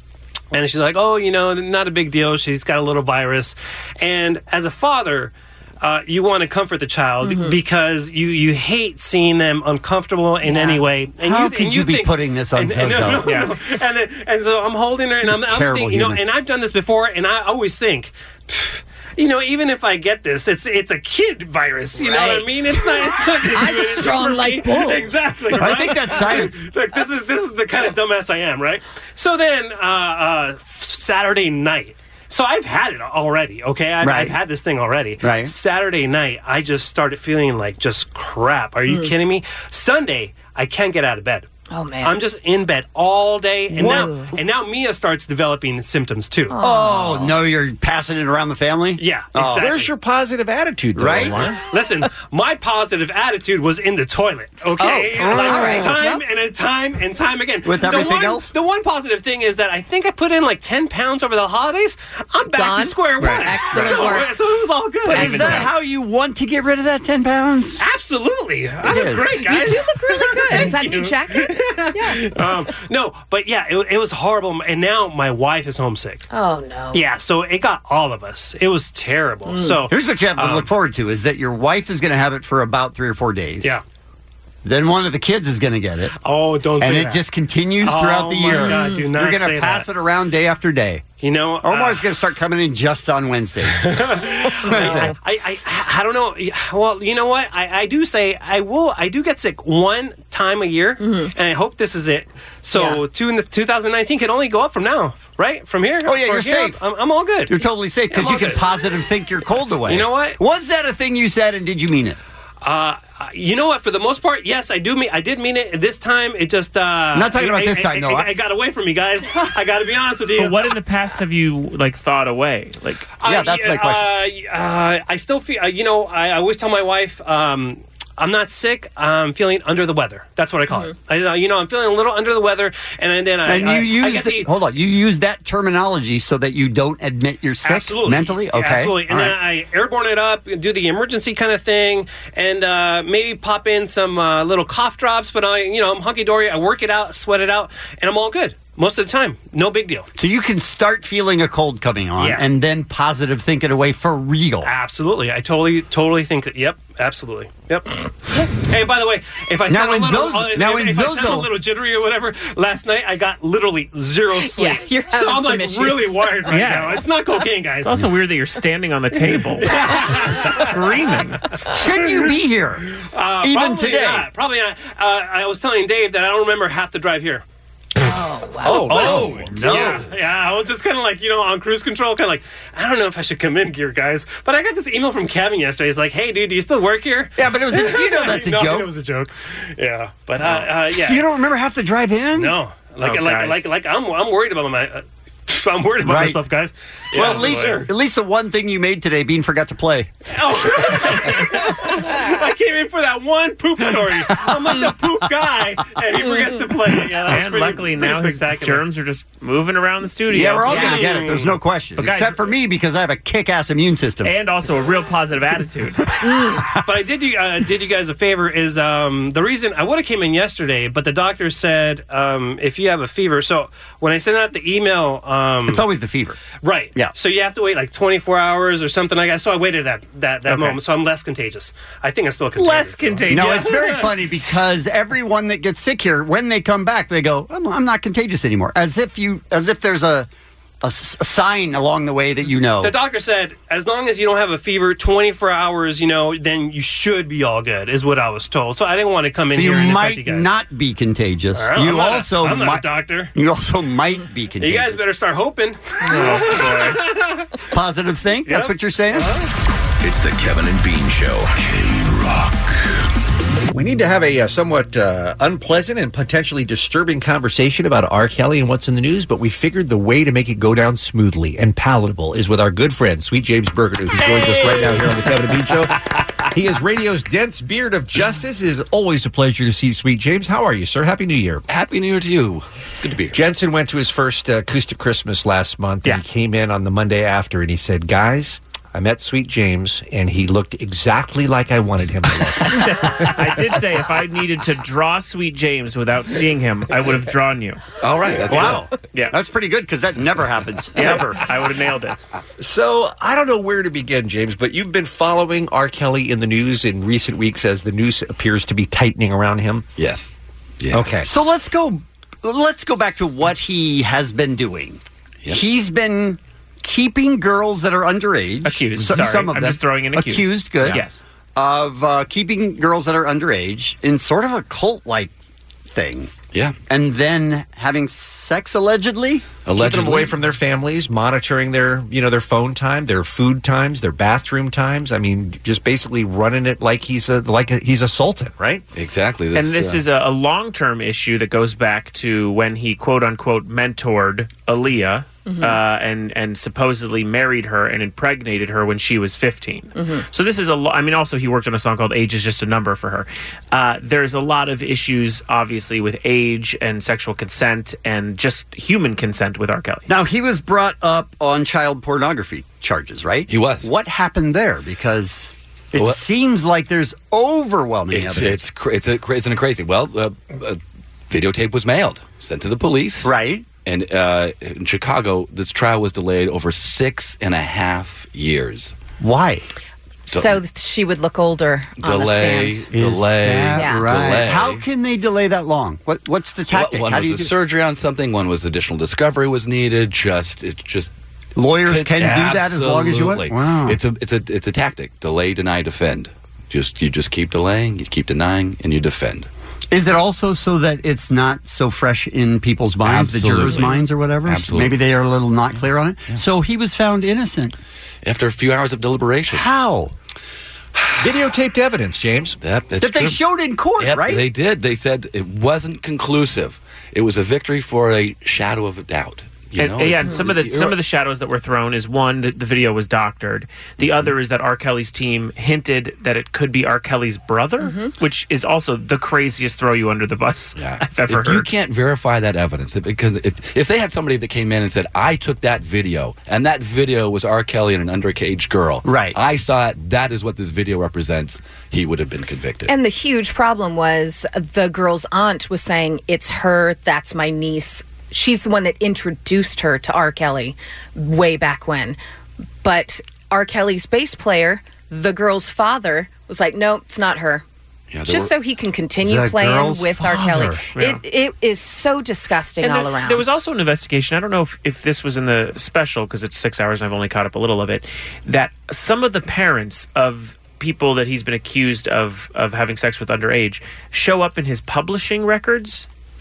And she's like, oh, you know, not a big deal. She's got a little virus. And as a father, uh, you want to comfort the child Mm-hmm. because you, you hate seeing them uncomfortable in Yeah. any way. And How you, could and you, be think- putting this on and, and, no, Zozo? no, Yeah. no. And, then, and so I'm holding her, and I'm, I'm Terrible thinking, you know, human. and I've done this before, and I always think, pfft, you know, even if I get this, it's it's a kid virus. You know what I Right. mean? It's not. It's not gonna I'm do anything strong for like me. bull. Exactly. I right? think that's science. Like this is this is the kind of dumbass I am, right? So then uh, uh, Saturday night. So I've had it already. Okay, I've, Right. I've had this thing already. Right. Saturday night, I just started feeling like just crap. Are you kidding me? Sunday, I can't get out of bed. Oh, man. I'm just in bed all day, and What? now and now Mia starts developing symptoms too. Oh, no, you're passing it around the family? Yeah, Oh. exactly. Where's your positive attitude, though, Right? Omar? Listen, my positive attitude was in the toilet. Okay, Oh, like all right. time and a time and time again. With the everything one, else? the one positive thing is that I think I put in like ten pounds over the holidays. I'm back Gone? to square one. Excellent so, work. so it was all good. But is that how you want to get rid of that ten pounds? Absolutely, I It look is. great, guys. You do look really good. Is that a new jacket? Yeah. um, no, but yeah, it, it was horrible, and now my wife is homesick. Oh, no. Yeah, so it got all of us. It was terrible. So Here's what you have to um, look forward to is that your wife is going to have it for about three or four days. Yeah. Then one of the kids is going to get it. Oh, don't and say it that. just continues throughout Oh, the my year. God, do not You're going say to pass that. it around day after day. You know, Omar's uh, going to start coming in just on Wednesdays. I, I, I, I don't know. Well, you know what? I, I do say I will. I do get sick one time a year, and I hope this is it. So, Yeah. two, twenty nineteen can only go up from now, right? From here. Oh, yeah, From you're here safe. up, I'm, I'm all good. You're totally safe because I'm you all can good. positive think your cold away. You know what? Was that a thing you said, and did you mean it? Uh, you know what? For the most part, yes, I do mean. I did mean it. This time, it just. Uh, I'm not talking about this time, no. though. I, I got away from me, guys. I got to be honest with you. But what in the past have you like thought away? Like, Yeah, that's my question. Uh, uh, I still feel. Uh, you know, I, I always tell my wife. Um, I'm not sick. I'm feeling under the weather. That's what I call it. I, uh, you know, I'm feeling a little under the weather, and then I. And you I, I use get the, the, hold on. You use that terminology so that you don't admit you're sick Absolutely. mentally. Okay, Absolutely. And All then right. I airborne it up, do the emergency kind of thing, and uh, maybe pop in some uh, little cough drops. But I, you know, I'm hunky dory. I work it out, sweat it out, and I'm all good most of the time. No big deal. So you can start feeling a cold coming on, Yeah. and then positive think it away for real. Absolutely. I totally, totally think that. Yep. Absolutely. Yep. Hey, by the way, if I Now sound a in little, Zozo- uh, if, now in if I sound a Zozo- little jittery or whatever, last night I got literally zero sleep. Yeah, you're so having I'm some like issues. really wired right Yeah. now. It's not cocaine, guys. it's also weird that you're standing on the table, screaming. Should you be here? Uh, Even probably today? Not, probably not. Uh, I was telling Dave that I don't remember half the drive here. Oh, Oh, oh, no. Yeah, yeah, I was just kind of like, you know, on cruise control, kind of like, I don't know if I should come in here, guys. But I got this email from Kevin yesterday. He's like, hey, dude, do you still work here? Yeah, but it was a, you know that's a no, joke. It was a joke. Yeah, but uh, uh, yeah. So you don't remember half the drive in? No. Like, Oh, like, guys. like, like, I'm, I'm worried about my, uh, I'm worried about Right. myself, guys. Well, Yeah, at least, boy. at least the one thing you made today, Bean forgot to play. I came in for that one poop story. I'm like the poop guy, and he forgets to play. Yeah, that's and pretty, luckily pretty now his spectacular. germs are just moving around the studio. Yeah, we're all going to get it. There's no question. But guys- Except for me, because I have a kick-ass immune system. And also a real positive attitude. But I did you uh, did you guys a favor. Is um, the reason I would have came in yesterday, but the doctor said um, if you have a fever. So when I sent out the email, um, It's always the fever. right? Yeah. So you have to wait like twenty-four hours or something like that. So I waited that that, that Okay. moment. So I'm less contagious. I think I'm still contagious. Less though. contagious. No, it's very funny because everyone that gets sick here, when they come back, they go, I'm, I'm not contagious anymore. As if you, as if there's a, a s- a sign along the way that you know. The doctor said, as long as you don't have a fever, twenty-four hours, you know, then you should be all good, is what I was told. So I didn't want to come in So you here and might infect you guys. not be contagious. All right, you I'm not a- also I'm not a might, doctor. You also might be contagious. You guys better start hoping. Positive think? That's Yep. what you're saying? It's the Kevin and Bean Show. K-Rock. We need to have a uh, somewhat uh, unpleasant and potentially disturbing conversation about R. Kelly and what's in the news, but we figured the way to make it go down smoothly and palatable is with our good friend, Sweet James Burgeroo, who joins us right now here on the Kevin and Bean Show. He is radio's dense beard of justice. It is always a pleasure to see Sweet James. How are you, sir? Happy New Year. Happy New Year to you. It's good to be here. Jensen went to his first uh, acoustic Christmas last month, and he came in on the Monday after, and he said, guys, I met Sweet James, and he looked exactly like I wanted him to look. I did say if I needed to draw Sweet James without seeing him, I would have drawn you. All right. That's Wow. good. Yeah. That's pretty good because that never happens. Ever. I would have nailed it. So I don't know where to begin, James, but you've been following R. Kelly in the news in recent weeks as the news appears to be tightening around him. Yes. Yes. Okay. So let's go let's go back to what he has been doing. Yep. He's been keeping girls that are underage. Accused. Some, Sorry, some of I'm them. just throwing in accused. Accused, good. Yes. Of uh, keeping girls that are underage in sort of a cult-like thing. Yeah. And then having sex allegedly. Keeping them away from their families, monitoring their, you know, their phone time, their food times, their bathroom times. I mean, just basically running it like he's a like a, he's a sultan, right? Exactly. and this uh, is a, a long-term issue that goes back to when he quote-unquote mentored Aaliyah Mhm. uh, and and supposedly married her and impregnated her when she was fifteen. Mhm. So this is a lo- I mean, also he worked on a song called Age is Just a Number for her. Uh, there's a lot of issues, obviously, with age and sexual consent and just human consent with R. Kelly. Now, he was brought up on child pornography charges, right? He was. What happened there? Because it Well, seems like there's overwhelming It's evidence. it's cra- it's a cra- isn't it crazy? Well, uh, uh, videotape was mailed, sent to the police, right? And uh, in Chicago, this trial was delayed over six and a half years. Why? So that she would look older on the Delay, stand. delay, That Yeah. right. delay. How can they delay that long? What What's the tactic? One How was do you a do surgery on something. One was additional discovery was needed. Just it just Lawyers can do that as long as you want? Absolutely. Wow. It's a it's a it's a tactic. Delay, deny, defend. Just you just keep delaying, you keep denying, and you defend. Is it also so that it's not so fresh in people's minds, the jurors' Absolutely. minds or whatever? Absolutely. Maybe they are a little not clear on it. So he was found innocent. After a few hours of deliberation. How? Videotaped evidence, James. That, that's That they true. showed in court, Yep, right? They did. They said it wasn't conclusive. It was a victory for a shadow of a doubt. You And, know, yeah, It's- and some of the you're some right. of the shadows that were thrown is one that the video was doctored. The other is that R. Kelly's team hinted that it could be R. Kelly's brother, which is also the craziest throw you under the bus I've ever if heard. you can't verify that evidence, because if, if they had somebody that came in and said, I took that video, and that video was R. Kelly and an underage girl, right? I saw it, that is what this video represents, he would have been convicted. And the huge problem was the girl's aunt was saying, it's her, that's my niece. She's the one that introduced her to R. Kelly way back when. But R. Kelly's bass player, the girl's father, was like, no, it's not her. Yeah, there Just were- so he can continue The playing girl's with R. Kelly. father. Yeah. It, it is so disgusting And all there, around. there was also an investigation. I don't know if, if this was in the special because it's six hours and I've only caught up a little of it. That some of the parents of people that he's been accused of of having sex with underage show up in his publishing records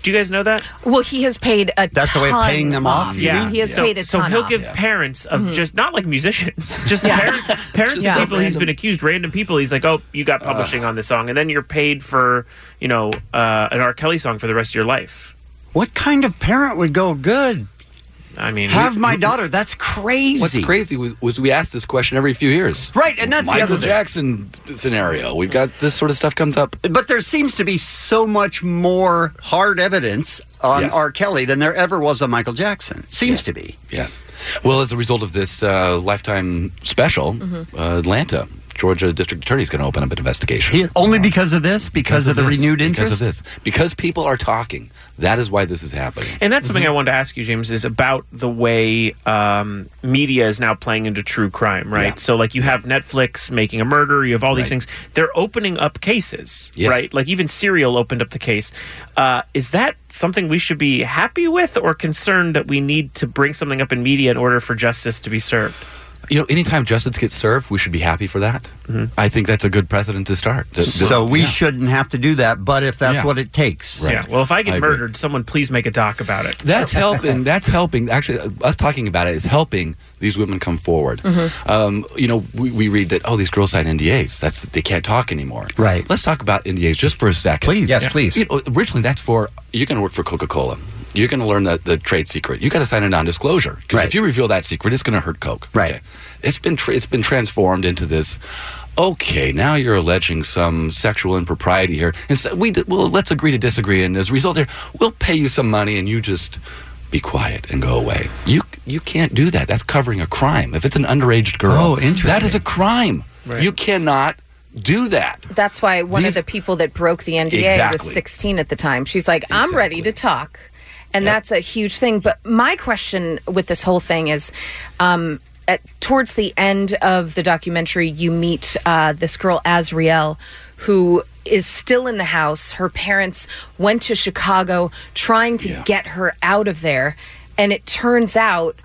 Do you guys know that? Well, he has paid a That's ton a way of paying them off? Yeah, He has so, paid a so ton he'll off. give Yeah. parents of Mhm. just not like musicians, just Yeah. parents, parents Yeah. of people he's Random. been accused, random people. He's like, oh, you got publishing on this song, and then you're paid for you know uh, an R. Kelly song for the rest of your life. What kind of parent would go, good? I mean, Have my daughter. That's crazy. What's crazy was, was we ask this question every few years. Right, and that's the Michael other thing. Jackson scenario. We've got this sort of stuff comes up. But there seems to be so much more hard evidence on Yes. R. Kelly than there ever was on Michael Jackson. Seems to be. Yes. Well, as a result of this uh, Lifetime special, uh, Atlanta, Georgia District Attorney is going to open up an investigation. He, only because of this? Because, of the this, renewed interest? Because of this. Because people are talking. That is why this is happening. And that's something I wanted to ask you, James, is about the way um, media is now playing into true crime, right? Yeah. So, like, you have Netflix making a murder, you have all these Right. things. They're opening up cases, Yes. right? Like, even Serial opened up the case. Uh, is that something we should be happy with or concerned that we need to bring something up in media in order for justice to be served? You know, anytime justice gets served, we should be happy for that. Mm-hmm. I think that's a good precedent to start. To- So we yeah. shouldn't have to do that, but if that's Yeah. what it takes. Right. Yeah. Well, if I get I agree. murdered, someone please make a doc about it. That's helping. That's helping. Actually, uh, us talking about it is helping these women come forward. Mm-hmm. Um, you know, we, we read that, oh, these girls sign N D As. That's They can't talk anymore. Right. Let's talk about N D As just for a second. Please. Yes, please. You know, originally, that's for, you're going to work for Coca-Cola. You're going to learn the, the trade secret. You got to sign a non-disclosure. Because Right. if you reveal that secret, it's going to hurt Coke. Right. Okay. It's been tra- it's been transformed into this. Okay, now you're alleging some sexual impropriety here. And so we d- well, let's agree to disagree. And as a result, here we'll pay you some money, and you just be quiet and go away. You you can't do that. That's covering a crime. If it's an underage girl, Oh, interesting. that is a crime. Right. You cannot do that. That's why one These- of the people that broke the N D A was Exactly. sixteen at the time. She's like, I'm ready to talk. And Yep. that's a huge thing. But my question with this whole thing is um, at, towards the end of the documentary, you meet uh, this girl, Azriel, who is still in the house. Her parents went to Chicago trying to Yeah. get her out of there. And it turns out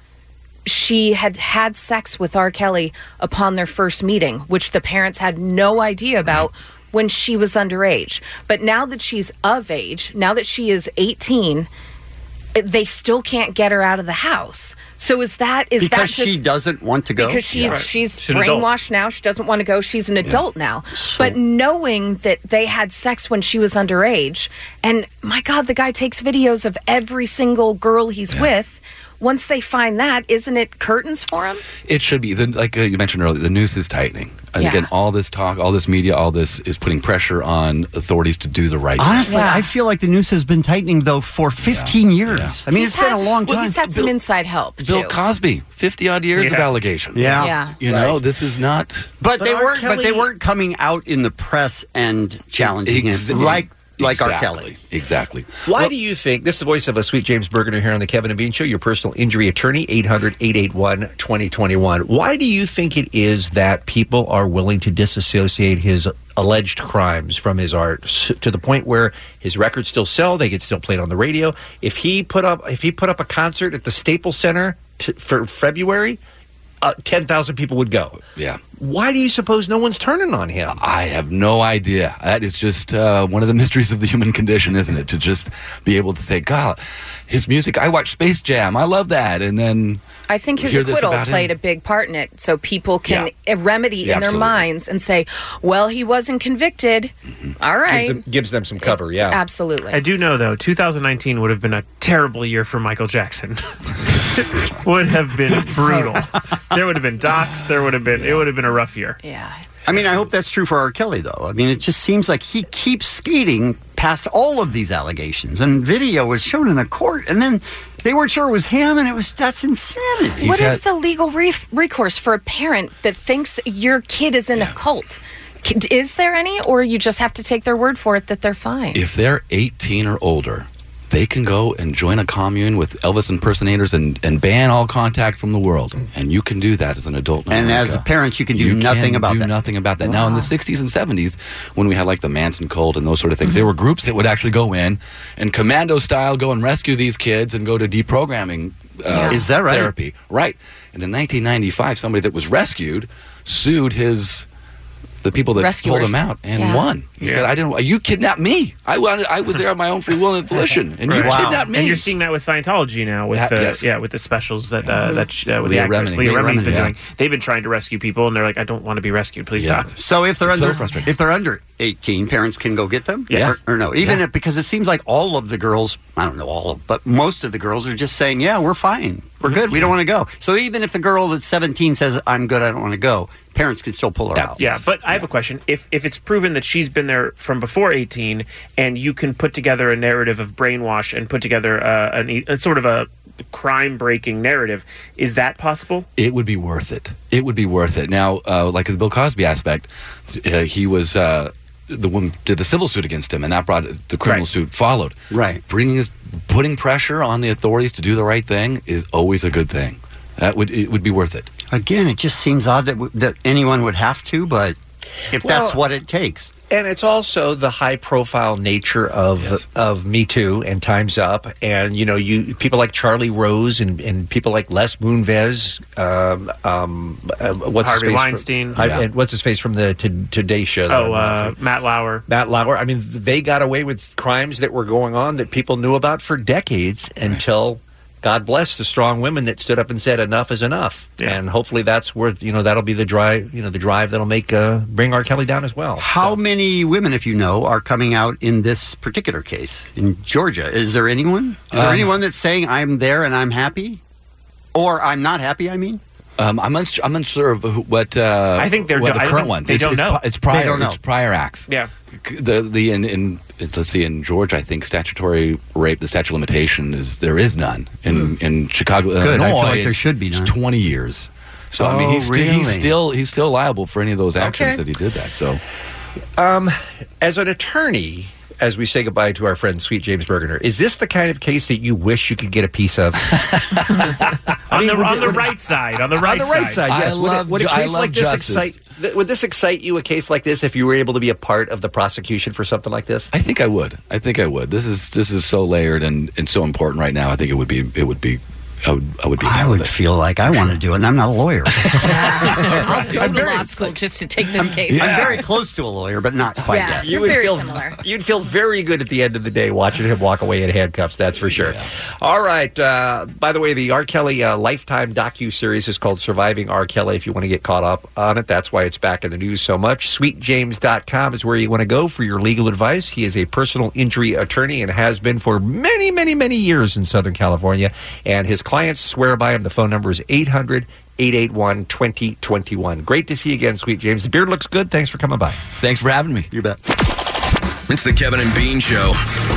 she had had sex with R. Kelly upon their first meeting, which the parents had no idea about when she was underage. But now that she's of age, now that she is eighteen, they still can't get her out of the house. So is that is that Because just she doesn't want to go? because she's Yeah. she's, She's an adult. brainwashed now. She doesn't want to go. She's an adult now. But knowing that they had sex when she was underage, and my God, the guy takes videos of every single girl he's with. Once they find that, isn't it curtains for him? It should be. The, like uh, you mentioned earlier, the noose is tightening. And Yeah. again, all this talk, all this media, all this is putting pressure on authorities to do the right thing. Honestly, Yeah. I feel like the noose has been tightening, though, for fifteen years. Yeah. I mean, He's it's been had- a long Well, time. he's had some inside help Bill too. Cosby, fifty-odd years of Yeah. allegations. Yeah. Yeah. You know, this is not... But, But they R. weren't. But they Kelly- weren't coming out in the press and challenging Ex- him like like R. exactly, Kelly. Exactly. Why do you think, this is the voice of a sweet James Bergener here on the Kevin and Bean Show, your personal injury attorney, eight hundred, eight eight one, two oh two one. Why do you think it is that people are willing to disassociate his alleged crimes from his art s- to the point where his records still sell, they get still played on the radio? If he put up, if he put up a concert at the Staples Center t- for February, uh, ten thousand people would go. Yeah. Why do you suppose no one's turning on him? I have no idea. That is just uh, one of the mysteries of the human condition, isn't it? To just be able to say, God, his music, I watched Space Jam, I love that. And then I think his hear this acquittal about him. played a big part in it, so people can uh remedy Yeah, in their absolutely. minds and say, "Well, he wasn't convicted." All right, Gives them, gives them some cover, yeah. absolutely. I do know, though, two thousand nineteen would have been a terrible year for Michael Jackson. Would have been brutal. There would have been docs. There would have been. It would have been a rough year. Yeah. I mean, I hope that's true for R. Kelly, though. I mean, it just seems like he keeps skating past all of these allegations, and video was shown in the court, and then they weren't sure it was him, and it was that's insanity. What is the legal re- recourse for a parent that thinks your kid is in a cult? K- Is there any, or you just have to take their word for it that they're fine? if they're eighteen or older, they can go and join a commune with Elvis impersonators and, and ban all contact from the world. And you can do that as an adult in And America. as parents, you can do You nothing can about do that. nothing about that. Now, in the sixties and seventies, when we had like the Manson cult and those sort of things, there were groups that would actually go in and commando style go and rescue these kids and go to deprogramming uh, Yeah. Is that right? therapy. Right. And in nineteen ninety-five, somebody that was rescued sued his the people that Rescuers. pulled him out and Yeah. won. He Yeah. said, "I didn't. You kidnapped me. I wanted. I was there on my own free will and volition, and you Right. kidnapped me." And you're seeing that with Scientology now, with Yeah, the yes. yeah, with the specials that uh, that sh- uh, with Leah the actress Remini. Leah Leah Remini's been Remini, yeah. doing. They've been trying to rescue people, and they're like, "I don't want to be rescued. Please Yeah. stop." So if they're It's so under frustrating. if they're under eighteen, parents can go get them? Yeah. Or, or no, even Yeah. if, because it seems like all of the girls, I don't know all of, but most of the girls are just saying, "Yeah, we're fine. We're good. We don't want to go." So even if the girl that's seventeen says, "I'm good. I don't want to go," parents can still pull her out. Yeah, but I have a question. If if it's proven that she's been there from before eighteen, and you can put together a narrative of brainwash and put together uh, an, a sort of a crime-breaking narrative, is that possible? It would be worth it. It would be worth it. Now, uh, like the Bill Cosby aspect, uh, he was uh, the woman did the civil suit against him, and that brought the criminal Right. suit followed. Right. Bringing his, putting pressure on the authorities to do the right thing is always a good thing. That would it would be worth it. Again, it just seems odd that w- that anyone would have to, but if that's Well- what it takes. And it's also the high-profile nature of Yes. of Me Too and Time's Up, and you know, you people like Charlie Rose and, and people like Les Moonves, um, um, uh, what's Harvey his face Weinstein. From, Yeah. and what's his face from the to, Today Show? that Oh, I'm not uh, Matt Lauer. Matt Lauer. I mean, they got away with crimes that were going on that people knew about for decades until, God bless the strong women that stood up and said enough is enough. Yeah. And hopefully that's where, you know, that'll be the drive, you know, the drive that'll make uh, bring R. Kelly down as well. How So- many women, if you know, are coming out in this particular case in Georgia? Is there anyone? Is there Um, anyone that's saying I'm there and I'm happy, or I'm not happy? I mean, Um, I'm uns- I'm unsure of who, what uh, I think they're what do- the I current think ones. they It's- don't it's, know. pri- It's prior. don't know. It's prior acts. Yeah. The the in, in it's, let's see in Georgia, I think statutory rape, the statute of limitation is there is none in in Chicago, Good. I feel Illinois. like there it's- should be it's none. twenty years. So I mean, Oh, he's sti- he's really? still he's still liable for any of those actions Okay. that he did that. So Um, as an attorney, as we say goodbye to our friend Sweet James Bergener, is this the kind of case that you wish you could get a piece of? On the would on it- the would it- right side, on the right on the right side, I yes. Would, love it, would a ju- I case love like this justice. excite? th- Would this excite you? A case like this, if you were able to be a part of the prosecution for something like this? I think I would. I think I would. This is this is so layered and, and so important right now. I think it would be it would be I would I would be. I down would with it. feel like I want to do it, and I'm not a lawyer. I'll go I'm to very- law school just to take this case. I'm very close to a lawyer, but not quite Yeah. yet. You're would very feel similar. you'd feel very good at the end of the day watching him walk away in handcuffs. That's for sure. All right. Uh, by the way, the R. Kelly uh, Lifetime docu series is called "Surviving R. Kelly." If you want to get caught up on it, that's why it's back in the news so much. sweet james dot com is where you want to go for your legal advice. He is a personal injury attorney and has been for many, many, many years in Southern California. And his clients swear by him. The phone number is eight hundred, eight eight one, two zero two one. Great to see you again, Sweet James. The beard looks good. Thanks for coming by. Thanks for having me. You bet. It's the Kevin and Bean Show.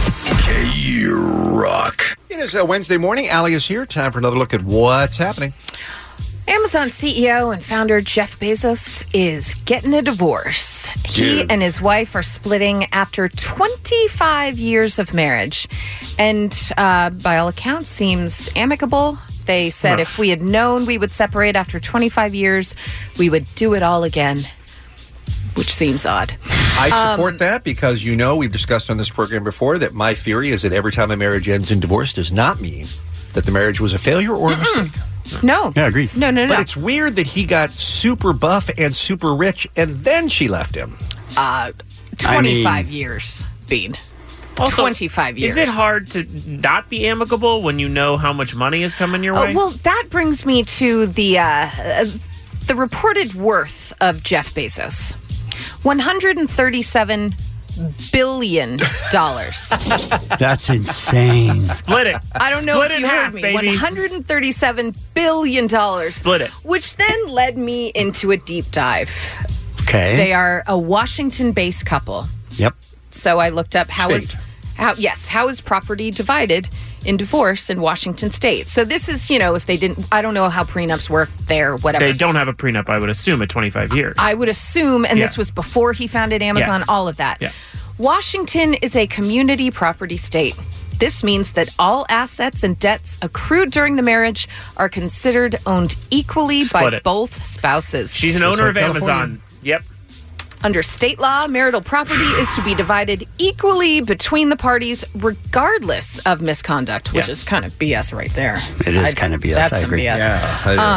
K-Rock. It is uh, Wednesday morning. Allie is here. Time for another look at what's happening. Amazon C E O and founder Jeff Bezos is getting a divorce. He Dude. and his wife are splitting after twenty-five years of marriage. And uh, by all accounts, seems amicable. They said Ugh. if we had known we would separate after twenty-five years, we would do it all again, which seems odd. I support Um, that because, you know, we've discussed on this program before that my theory is that every time a marriage ends in divorce does not mean that the marriage was a failure or a mistake. No. Yeah, agreed. No, no, no. But it's weird that he got super buff and super rich and then she left him. Uh, twenty-five years, Bean. Also, twenty-five years. Is it hard to not be amicable when you know how much money is coming your Uh, way? well, that brings me to the uh, uh, the reported worth of Jeff Bezos: one hundred thirty-seven billion dollars. That's insane. Split it. I don't know Split if it you in heard half, me. baby. one hundred thirty-seven billion dollars. Split it. Which then led me into a deep dive. Okay. They are a Washington-based couple. Yep. So I looked up how is State. how yes how is property divided in divorce in Washington State. So this is, you know, if they didn't, I don't know how prenups work there, whatever. They don't have a prenup, I would assume, at twenty-five years. I would assume, and Yeah. this was before he founded Amazon, Yes. all of that. Yeah. Washington is a community property state. This means that all assets and debts accrued during the marriage are considered owned equally Split by it. both spouses. She's an Just owner like of California. Amazon. Yep. Under state law, marital property is to be divided equally between the parties, regardless of misconduct, which Yeah. is kind of B S right there. It is I- kind of B S. That's I some agree. B S. Yeah, it Um, is.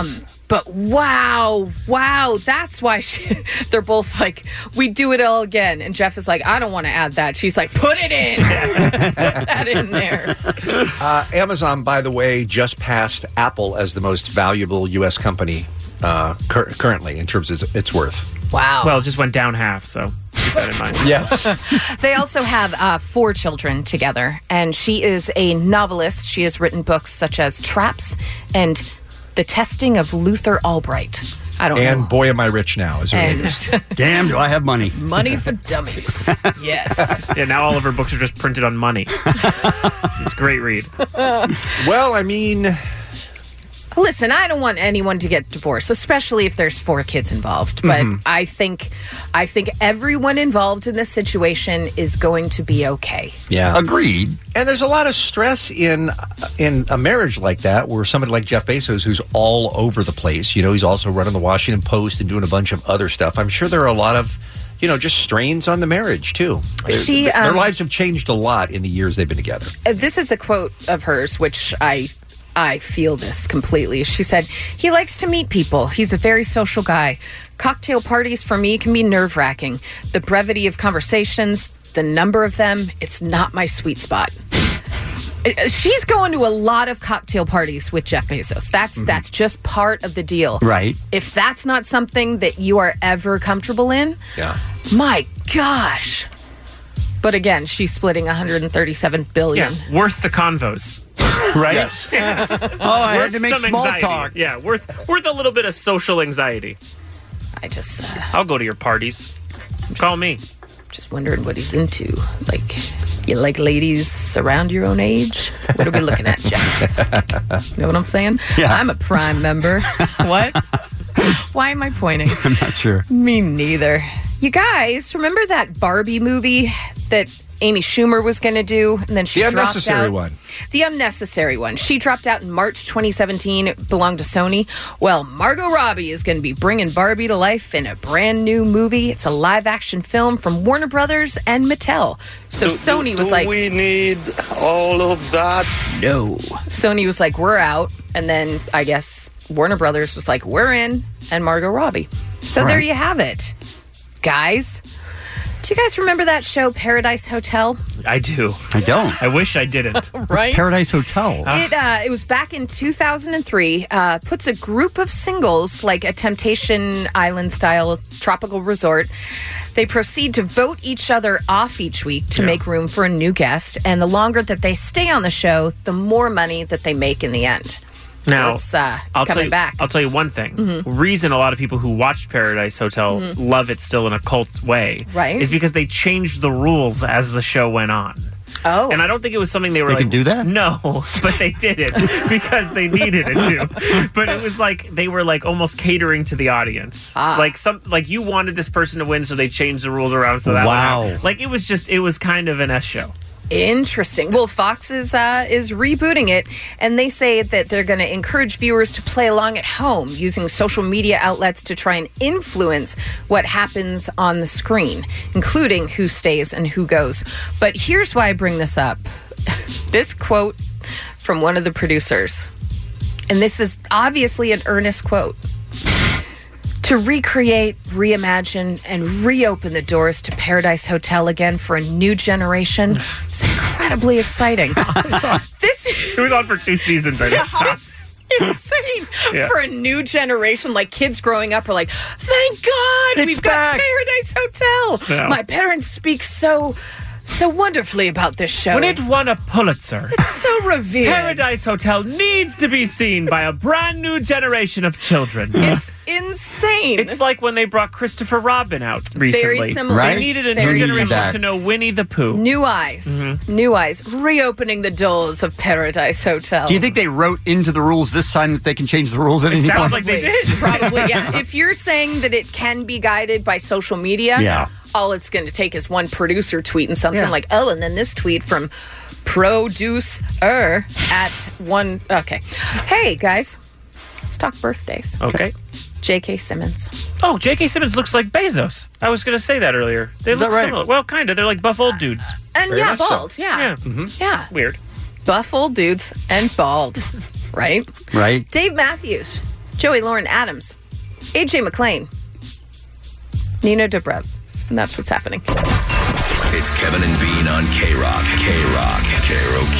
But wow, wow, that's why she, they're both like, we do it all again. And Jeff is like, I don't want to add that. She's like, put it in. Put that in there. Uh, Amazon, by the way, just passed Apple as the most valuable U S company uh, cur- currently in terms of its worth. Wow. Well, it just went down half, so keep that in mind. Yes. They also have uh, four children together, and she is a novelist. She has written books such as Traps and The Testing of Luther Albright. I don't and know. Boy, Am I Rich Now is her And- latest. Damn, do I have money. Money for Dummies. Yes. Yeah, now all of her books are just printed on money. It's a great read. Well, I mean... Listen, I don't want anyone to get divorced, especially if there's four kids involved. But Mhm. I think, I think everyone involved in this situation is going to be okay. Yeah. Agreed. And there's a lot of stress in in a marriage like that where somebody like Jeff Bezos, who's all over the place, you know, he's also running the Washington Post and doing a bunch of other stuff. I'm sure there are a lot of, you know, just strains on the marriage, too. She, their, their um, lives have changed a lot in the years they've been together. Uh, This is a quote of hers, which I I feel this completely. She said, he likes to meet people. He's a very social guy. Cocktail parties for me can be nerve-wracking. The brevity of conversations, the number of them, it's not my sweet spot. Uh, She's going to a lot of cocktail parties with Jeff Bezos. That's that's just part of the deal. Right. If that's not something that you are ever comfortable in, Yeah. my gosh. But again, she's splitting one hundred thirty-seven billion Yeah, worth the convos. Right? Yes. Oh, I had Worth to make some small anxiety. talk. Yeah, worth worth a little bit of social anxiety. I just, uh, I'll go to your parties. Call me. just wondering what he's into. Like, you like ladies around your own age? What are we looking at, Jeff? You know what I'm saying? Yeah. I'm a Prime member. What? Why am I pointing? I'm not sure. Me neither. You guys, remember that Barbie movie that Amy Schumer was going to do, and then she The dropped unnecessary out? one. The unnecessary one. She dropped out in March twenty seventeen. It belonged to Sony. Well, Margot Robbie is going to be bringing Barbie to life in a brand new movie. It's a live-action film from Warner Brothers and Mattel. So Do- Sony do- was do like, we need all of that? no. Sony was like, we're out. And then I guess Warner Brothers was like, we're in. And Margot Robbie. So there Right. you have it. Guys, do you guys remember that show, Paradise Hotel? I do. I don't. I wish I didn't. Right? Paradise Hotel. It uh, it was back in two thousand three. Uh, puts a group of singles, like a Temptation Island style tropical resort. They proceed to vote each other off each week to make room for a new guest. And the longer that they stay on the show, the more money that they make in the end. Now, it's, uh, it's I'll tell coming you, back. I'll tell you one thing. Mhm. Reason a lot of people who watched Paradise Hotel Mhm. love it still in a cult way, Right. is because they changed the rules as the show went on. Oh. And I don't think it was something they were They like, can do that? No, but they did it because they needed it to. But it was like they were like almost catering to the audience. Ah. Like some like you wanted this person to win, so they changed the rules around so that Wow. would happen. Like it was just it was kind of an S show. Interesting. Well, Fox is uh, is rebooting it, and they say that they're going to encourage viewers to play along at home using social media outlets to try and influence what happens on the screen, including who stays and who goes. But here's why I bring this up. This quote from one of the producers, and this is obviously an earnest quote. To recreate, reimagine, and reopen the doors to Paradise Hotel again for a new generation is incredibly exciting. This It was on for two seasons. I think. is insane Yeah. for a new generation. Like kids growing up are like, "Thank God It's we've back." got Paradise Hotel." Yeah. My parents speak so, so wonderfully about this show. When it won a Pulitzer, it's so revered. Paradise Hotel needs to be seen by a brand new generation of children. It's insane. It's like when they brought Christopher Robin out recently. Very similar. Right? They needed a Very new generation similar. to know Winnie the Pooh. New eyes, Mm-hmm. new eyes, reopening the doors of Paradise Hotel. Do you think they wrote into the rules this time that they can change the rules at It any sounds point? like they did. Probably, yeah. If you're saying that it can be guided by social media, Yeah. all it's going to take is one producer tweeting something Yeah. like, oh, and then this tweet from producer at one. Okay. Hey, guys, let's talk birthdays. Okay. J K. Simmons. Oh, J K. Simmons looks like Bezos. I was going to say that earlier. They Is look that right? similar. Well, kind of. They're like buff old dudes. And Very yeah, much so. bald. Yeah. Yeah. Mm-hmm. Yeah. Weird. Buff old dudes and bald, right? Right? Dave Matthews Joey Lauren Adams, A J McClain, Nina Dobrev. And that's what's happening. It's Kevin and Bean on K-Rock. K-Rock. K R O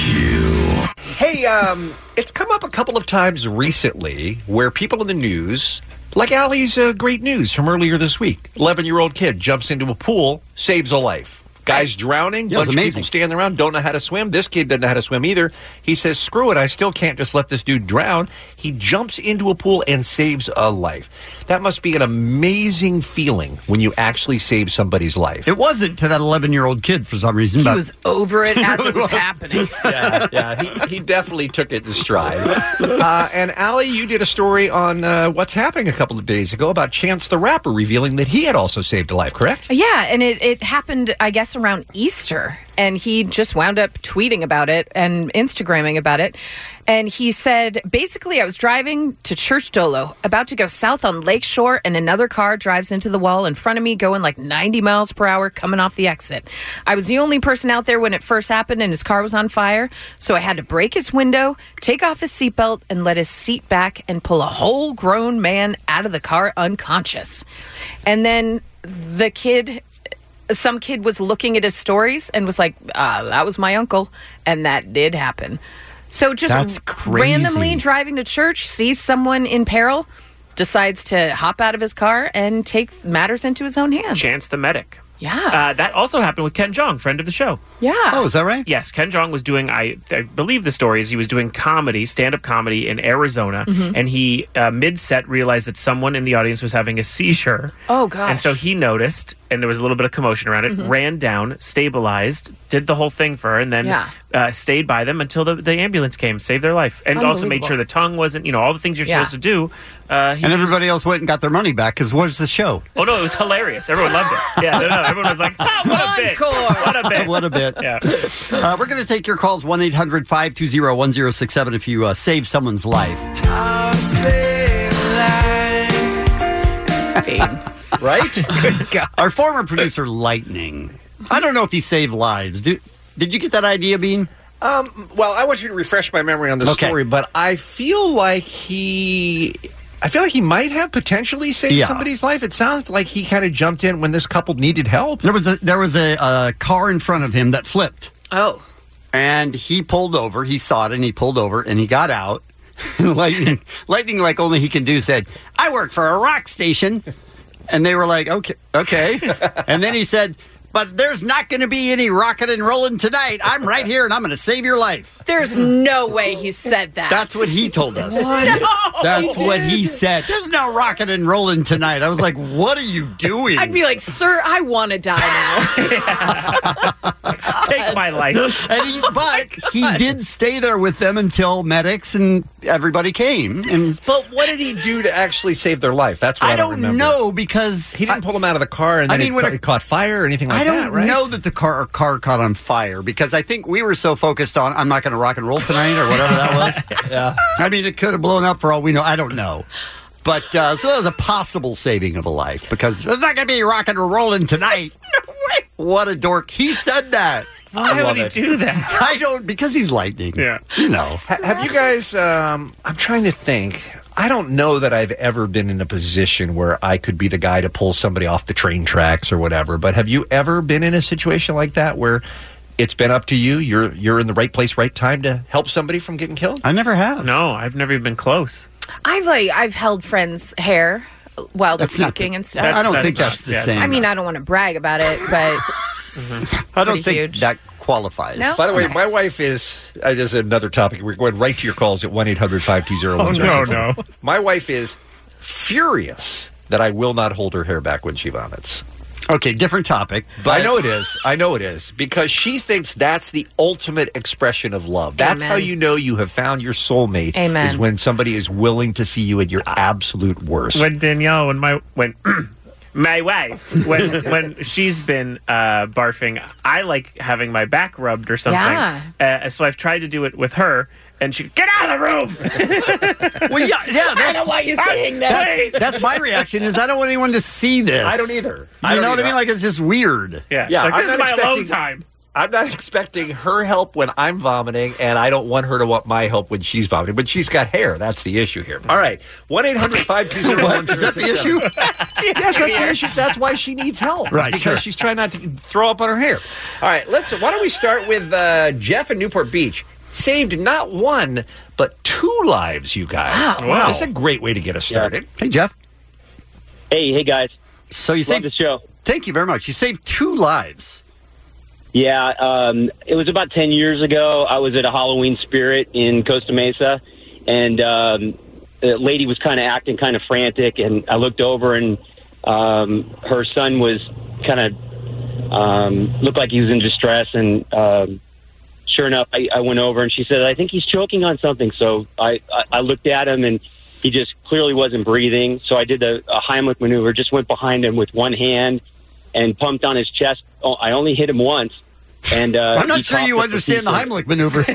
Q. Q. Hey, um, it's come up a couple of times recently where people in the news, like Allie's uh, great news from earlier this week, eleven-year-old kid jumps into a pool, saves a life. Guy's drowning, Yeah, bunch it's of amazing. people standing around, don't know how to swim. This kid doesn't know how to swim either. He says, screw it, I still can't just let this dude drown. He jumps into a pool and saves a life. That must be an amazing feeling when you actually save somebody's life. It wasn't to that eleven-year-old kid for some reason. He but was over it as it was happening. yeah, yeah, he, he definitely took it in stride. Uh, and Allie, you did a story on uh, What's Happening a couple of days ago about Chance the Rapper revealing that he had also saved a life, correct? Yeah, and it, it happened, I guess, around Easter. And he just wound up tweeting about it and Instagramming about it. And he said, basically, I was driving to Church Dolo, about to go south on Lakeshore, and another car drives into the wall in front of me, going like ninety miles per hour, coming off the exit. I was the only person out there when it first happened, and his car was on fire. So I had to break his window, take off his seatbelt, and let his seat back and pull a whole grown man out of the car unconscious. And then the kid... Some kid was looking at his stories and was like, uh, that was my uncle. And that did happen. So just That's crazy. randomly driving to church, sees someone in peril, decides to hop out of his car and take matters into his own hands. Chance the medic. Yeah. Uh, that also happened with Ken Jeong, friend of the show. Yeah. Oh, is that right? Yes, Ken Jeong was doing, I, I believe the story is he was doing comedy, stand-up comedy in Arizona, Mhm. and he, uh, mid-set, realized that someone in the audience was having a seizure. Oh, gosh. And so he noticed, and there was a little bit of commotion around it, Mhm. ran down, stabilized, did the whole thing for her, and then Yeah. uh, stayed by them until the, the ambulance came, saved their life. And also made Unbelievable. sure the tongue wasn't, you know, all the things you're Yeah. supposed to do. Uh, he And was- everybody else went and got their money back because what's the show? Oh, no, it was hilarious. Everyone loved it. Yeah, no, no, everyone was like, oh, what a bit. What a bit. What a bit. Yeah. Uh, we're going to take your calls one eight hundred five two zero one zero six seven if you uh, save someone's life. Right? Our former producer, Lightning. I don't know if he saved lives. Do, did you get that idea, Bean? Um, well, I want you to refresh my memory on the Okay. story, but I feel like he... I feel like he might have potentially saved Yeah. somebody's life. It sounds like he kind of jumped in when this couple needed help. There was a there was a, a car in front of him that flipped. Oh. And he pulled over. He saw it and he pulled over and he got out. Lightning, Lightning, like only he can do, said, "I work for a rock station." And they were like, okay, okay. And then he said, "But there's not going to be any rocking and rolling tonight. I'm right here and I'm going to save your life." There's no way he said that. That's what he told us. No, That's he what he didn't. said. There's no rocking and rolling tonight. I was like, what are you doing? I'd be like, sir, I want to die now. Take my life. And he, but he did stay there with them until medics and everybody came. And But what did he do to actually save their life? That's what I, I don't remember. know because He didn't pull them out of the car and I then mean, it, when ca- a- it caught fire or anything like I don't that, right? know that the car car caught on fire because I think we were so focused on I'm not going to rock and roll tonight or whatever that was. Yeah. I mean, it could have blown up for all we know. I don't know. But uh, so that was a possible saving of a life because there's not going to be rocking and rolling tonight. No way. What a dork. He said that. Why I would love he it. do that? I don't, because he's lightning. Yeah. You know. Ha- have you guys, um, I'm trying to think. I don't know that I've ever been in a position where I could be the guy to pull somebody off the train tracks or whatever, but have you ever been in a situation like that where it's been up to you, you're you're in the right place, right time to help somebody from getting killed? I never have. No, I've never even been close. I've like I've held friends' hair while they're That's not puking the- and stuff. That's- I don't that's think not- that's the yeah, same. I mean, I don't want to brag about it, but I don't pretty think huge. that qualifies. No? By the way, Okay. my wife is, uh, there's another topic. We're going right to your calls at one eight hundred five two zero one zero six seven. Oh, no, no. My wife is furious that I will not hold her hair back when she vomits. Okay, different topic. But I know it is. I know it is. Because she thinks that's the ultimate expression of love. That's Amen. how you know you have found your soulmate. Amen. Is when somebody is willing to see you at your absolute worst. When Danielle, when my when my wife, when when she's been uh, barfing, I like having my back rubbed or something. Yeah. Uh, so I've tried to do it with her, and she get out of the room. Well, yeah, yeah. I That's, don't want you saying that. that's, that's my reaction. Is I don't want anyone to see this. I don't either. You I don't know what I either. mean? Like it's just weird. Yeah, Yeah, She's like, I'm this is not my alone expecting- time. I'm not expecting her help when I'm vomiting, and I don't want her to want my help when she's vomiting. But she's got hair. That's the issue here. All right. one eight hundred five two zero one Is that the issue? Yes, that's the issue. That's why she needs help. Right, Because sure. she's trying not to throw up on her hair. All right. Let's. Why don't we start with uh, Jeff in Newport Beach? Saved not one, but two lives, you guys. Wow. Wow. That's a great way to get us started. Hey, Jeff. Hey, hey, guys. So you Love saved the show. Thank you very much. You saved two lives. Yeah, um, it was about ten years ago. I was at a Halloween Spirit in Costa Mesa, and um, the lady was kind of acting kind of frantic, and I looked over, and um, her son was kind of um, looked like he was in distress, and um, sure enough, I, I went over, and she said, I think he's choking on something. So I, I, I looked at him, and he just clearly wasn't breathing. So I did a, a Heimlich maneuver, just went behind him with one hand and pumped on his chest. Oh, I only hit him once. And uh, I'm not he sure coughed you up a understand the piece of- Heimlich maneuver.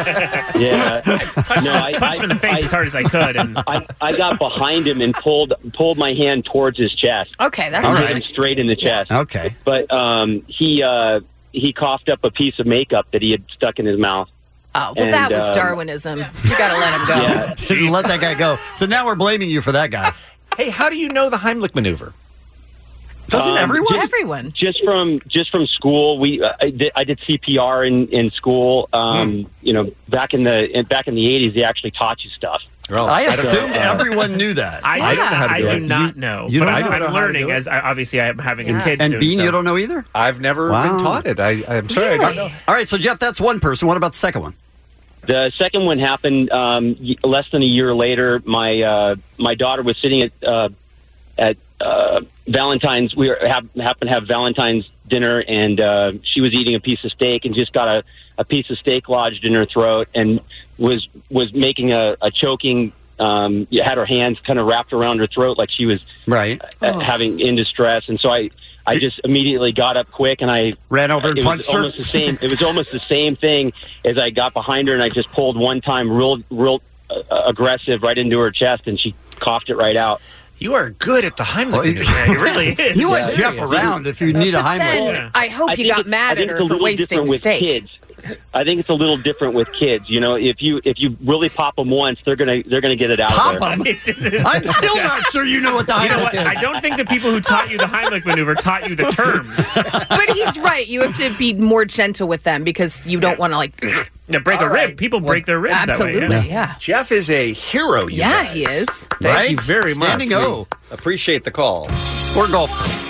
Yeah. Punched, No, him, I- punched him in the face as hard as I could. And I, I got behind him and pulled pulled my hand towards his chest. Okay, that's and all hit right. him straight in the chest. Okay. But um, he uh, he coughed up a piece of makeup that he had stuck in his mouth. Oh, well, And, that was um, Darwinism. You got to let him go. Yeah. Let that guy go. So now we're blaming you for that guy. Hey, how do you know the Heimlich maneuver? Doesn't Um, everyone? just- Everyone. Just from just from school, we uh, I, did, I did C P R in in school. Um, You know, back in the in, back in the eighties, they actually taught you stuff. I assumed uh, everyone knew that. I, I don't know how to I do do it. not You- know. you but don't I, know. I'm I don't know how to learning do it. as I, obviously I'm having Yeah. a kid And soon. Bean, so. you don't know either? I've never Wow. been taught it. I, I'm sorry. I don't know. All right, so Jeff, that's one person. What about the second one? The second one happened um, y- less than a year later. My uh, my daughter was sitting at uh, at uh, Valentine's. We were, have, happened to have Valentine's dinner, and uh, she was eating a piece of steak and just got a, a piece of steak lodged in her throat and was was making a, a choking. Um, had her hands kind of wrapped around her throat like she was right uh, having in distress, and so I. I just immediately got up quick and I ran over and it punched was her. almost the same. It was almost the same thing as I got behind her and I just pulled one time, real, real uh, aggressive, right into her chest, and she coughed it right out. You are good at the Heimlich Well, maneuver. Yeah, he really is. You want Yeah, Jeff yeah. around if you need a But then, Heimlich. I hope I you think got it's- mad I at think her it's a for little wasting different with steak. kids. I think it's a little different with kids. You know, if you if you really pop them once, they're gonna they're gonna get it out Pop of there. them? I'm still not sure you know what the You know Heimlich what? is. I don't think the people who taught you the Heimlich maneuver taught you the terms. But he's right. You have to be more gentle with them because you don't want to, like, Yeah, break All a rib. right. People break their ribs absolutely, that way. yeah. Jeff is a hero, you Yeah, guys. he is. Thank Right? you very much. Standing O. We Appreciate the call. Or golf.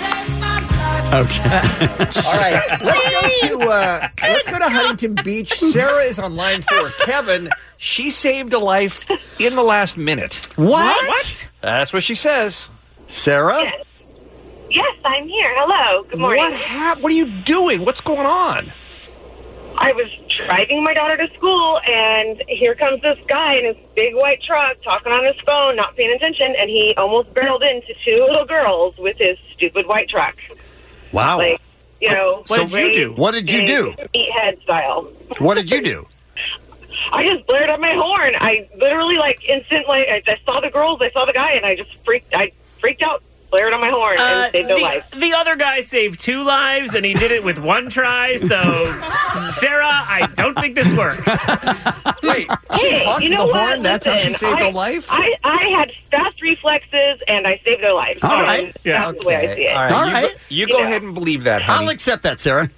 Okay. All right, let's go to uh, let's go to Huntington Beach. Sarah is on line four. Kevin, she saved a life in the last minute. What? What? That's what she says. Sarah? Yes. Yes, I'm here. Hello. Good morning. What hap- What are you doing? What's going on? I was driving my daughter to school, and here comes this guy in his big white truck talking on his phone, not paying attention, and he almost barreled into two little girls with his stupid white truck. Wow. Like, you know, What did you do? What did you do? Meathead style. What did you do? I just blared up my horn. I literally, like, instantly, I, I saw the girls, I saw the guy, and I just freaked, I freaked out, blared on my horn, Uh, and saved their the, life. the other guy saved two lives, and he did it with one try. So, Sarah, I don't think this works. Wait, Hey, honked you the know what? horn? That's how she Listen, saved I, a life? I, I had fast reflexes, and I saved their lives. All right. And Yeah. That's the way I see it. All right. All you right. Go, you go You know. ahead and believe that, honey. I'll accept that, Sarah.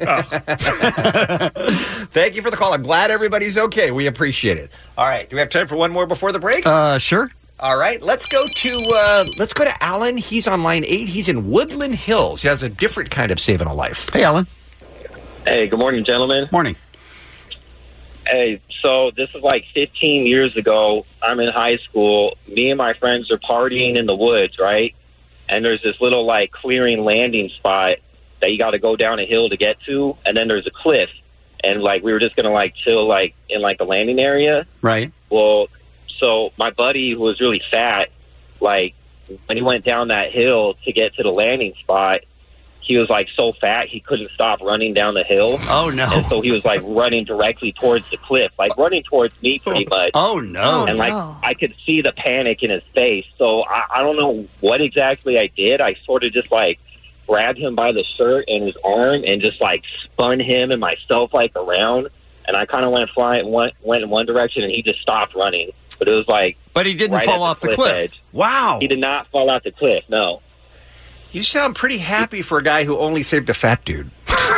Thank you for the call. I'm glad everybody's okay. We appreciate it. All right. Do we have time for one more before the break? Uh, sure. All right. Let's go to uh, let's go to Alan. He's on line eight. He's in Woodland Hills. He has a different kind of saving a life. Hey, Alan. Hey, good morning, gentlemen. Morning. Hey, so this is like fifteen years ago. I'm in high school. Me and my friends are partying in the woods, right? And there's this little, like, clearing landing spot that you got to go down a hill to get to, and then there's a cliff. And, like, we were just going to, like, chill, like, in, like, the landing area. Right. Well, so my buddy, who was really fat, like, when he went down that hill to get to the landing spot, he was, like, so fat he couldn't stop running down the hill. Oh, no. And so he was, like, running directly towards the cliff, like, running towards me pretty much. Oh, no. And, like, no. I could see the panic in his face. So I, I don't know what exactly I did. I sort of just, like, grabbed him by the shirt and his arm and just like spun him and myself like around. And I kind of went flying, went, went in one direction, and he just stopped running. But it was like, but he didn't right fall at off the the cliff. edge. Wow. He did not fall off the cliff. No. You sound pretty happy for a guy who only saved a fat dude.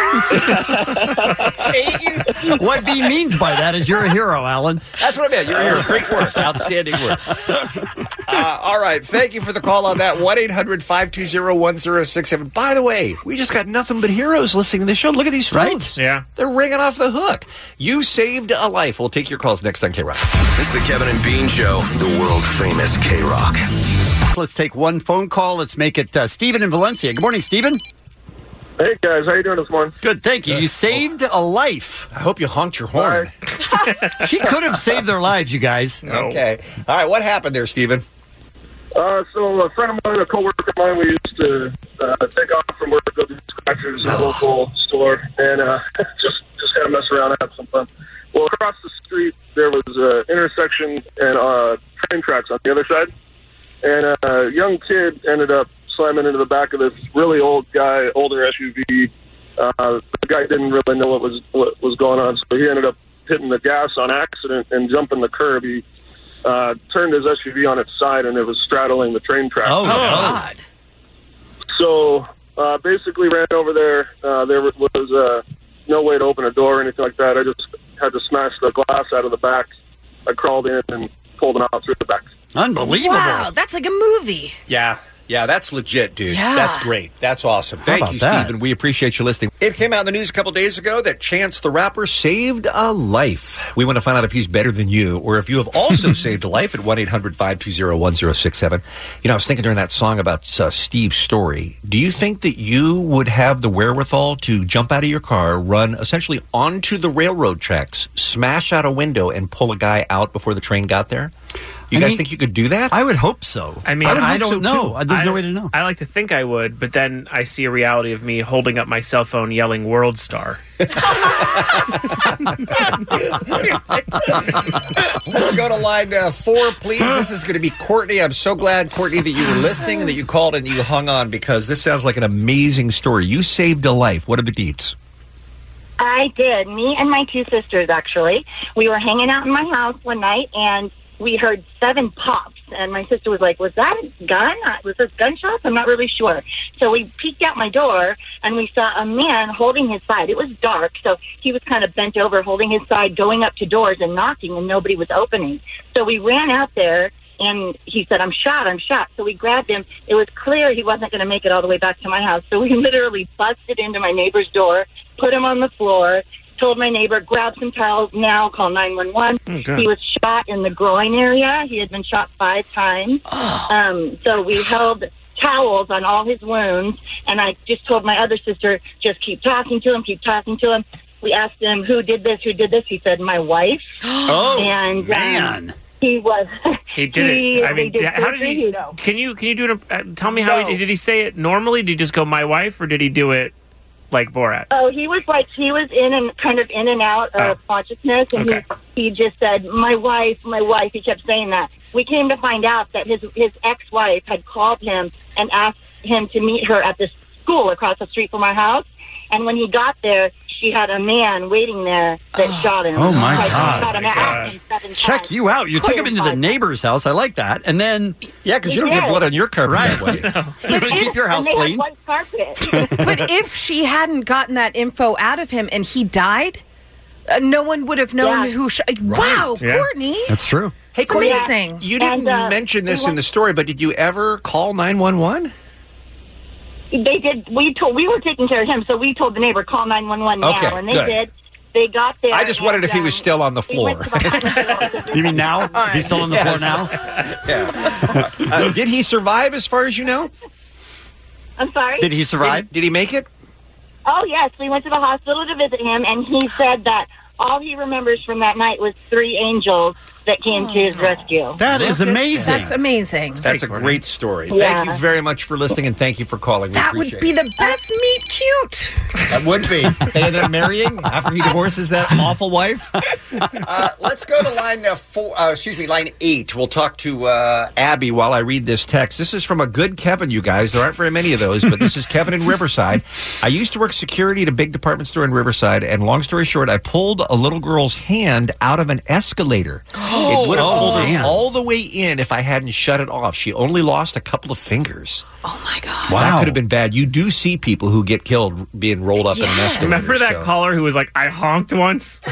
What B means by that is you're a hero, Alan. That's what I meant. You're a hero. Great work. Outstanding work. Uh, all right. Thank you for the call on that. one eight hundred five two zero one zero six seven. By the way, we just got nothing but heroes listening to the show. Look at these phones. Right? Yeah. They're ringing off the hook. You saved a life. We'll take your calls next on K-Rock. It's the Kevin and Bean Show, the world famous K-Rock. Let's take one phone call. Let's make it uh, Stephen in Valencia. Good morning, Stephen. Hey, guys. How you doing this morning? Good, thank you. You saved a life. I hope you honked your horn. She could have saved their lives, you guys. Okay. All right. What happened there, Stephen? Uh, so a friend of mine, a coworker of mine, we used to uh, take off from work, go to Scratchers, a local store, and uh, just just kind of mess around, have some fun. Well, across the street, there was an intersection and uh, train tracks on the other side. And a young kid ended up slamming into the back of this really old guy, older S U V. Uh, the guy didn't really know what was what was going on, so he ended up hitting the gas on accident and jumping the curb. He uh, turned his S U V on its side, and it was straddling the train track. Oh, God. So uh, basically ran over there. Uh, there was uh, no way to open a door or anything like that. I just had to smash the glass out of the back. I crawled in and pulled him out through the back. Unbelievable. Wow, that's like a movie. Yeah. Yeah, that's legit, dude. Yeah. That's great. That's awesome. Thank about you, that? Stephen. We appreciate you listening. It came out in the news a couple days ago that Chance the Rapper saved a life. We want to find out if he's better than you or if you have also saved a life at one eight hundred five two zero one zero six seven. You know, I was thinking during that song about uh, Steve's story. Do you think that you would have the wherewithal to jump out of your car, run essentially onto the railroad tracks, smash out a window, and pull a guy out before the train got there? You I guys mean, think you could do that? I would hope so. I mean, I, I I don't hope so, know. too. There's I, no way to know. I like to think I would, but then I see a reality of me holding up my cell phone yelling World Star. Let's go to line uh, four, please. This is going to be Courtney. I'm so glad, Courtney, that you were listening and that you called and that you hung on because this sounds like an amazing story. You saved a life. What are the deets? I did. Me and my two sisters, actually. We were hanging out in my house one night, and we heard seven pops. And my sister was like, was that a gun? Was this gunshots? I'm not really sure. So we peeked out my door, and we saw a man holding his side. It was dark, so he was kind of bent over, holding his side, going up to doors and knocking, and nobody was opening. So we ran out there, and he said, I'm shot, I'm shot. So we grabbed him. It was clear he wasn't going to make it all the way back to my house. So we literally busted into my neighbor's door, put him on the floor, told my neighbor, grab some towels now, call nine one one. Okay. He was shot in the groin area. He had been shot five times. Oh. Um, so we held towels on all his wounds, and I just told my other sister, just keep talking to him, keep talking to him. We asked him, who did this, who did this? He said, my wife. Oh, and, man. Um, he was. He did he, it. I mean, they did how did he? surgery. Can you can you do it? Uh, tell me how he did he say it normally? Did he just go my wife, or did he do it like Borat? Oh, he was like, he was in and kind of in and out of Oh. consciousness, and Okay. he, he just said, my wife, my wife. He kept saying that. We came to find out that his his ex-wife had called him and asked him to meet her at this school across the street from our house. And when he got there, she had a man waiting there that shot him. Oh, my Like, God. shot him Oh, my out God. and seven Check times. you out. You took him into the neighbor's house. I like that. And then... Yeah, because you don't get blood on your carpet Right. that way. You don't keep your house and they clean. had one carpet. But if she hadn't gotten that info out of him and he died, uh, no one would have known Yeah. who. Sh- Wow, Yeah. Courtney. That's true. Hey, It's Courtney, amazing. you didn't And, uh, mention this we in the story, but did you ever call nine one one? They did. We told. We were taking care of him, so we told the neighbor, call nine one one now, Okay, and they good. did. They got there. I just wondered and, if he was um, still on the we went floor. to the hospital. You mean now? He's still on the floor now? Yeah. Uh, did he survive as far as you know? I'm sorry? Did he survive? Did, did he make it? Oh, yes. We went to the hospital to visit him, and he said that all he remembers from that night was three angels that came to his rescue. That is amazing. That's amazing. That's a great story. Yeah. Thank you very much for listening, and thank you for calling. We That would appreciate be it. the best meet cute. That would be. They ended up marrying after he divorces that awful wife. Uh, let's go to line uh, four. Uh, excuse me, line eight. We'll talk to uh, Abby while I read this text. This is from a good Kevin, you guys. There aren't very many of those, but this is Kevin in Riverside. I used to work security at a big department store in Riverside, and long story short, I pulled a little girl's hand out of an escalator. Oh, it would have oh, pulled her man. all the way in if I hadn't shut it off. She only lost a couple of fingers. Oh my God! Wow, that could have been bad. You do see people who get killed being rolled up in an escalator. Remember that so. caller who was like, I honked once?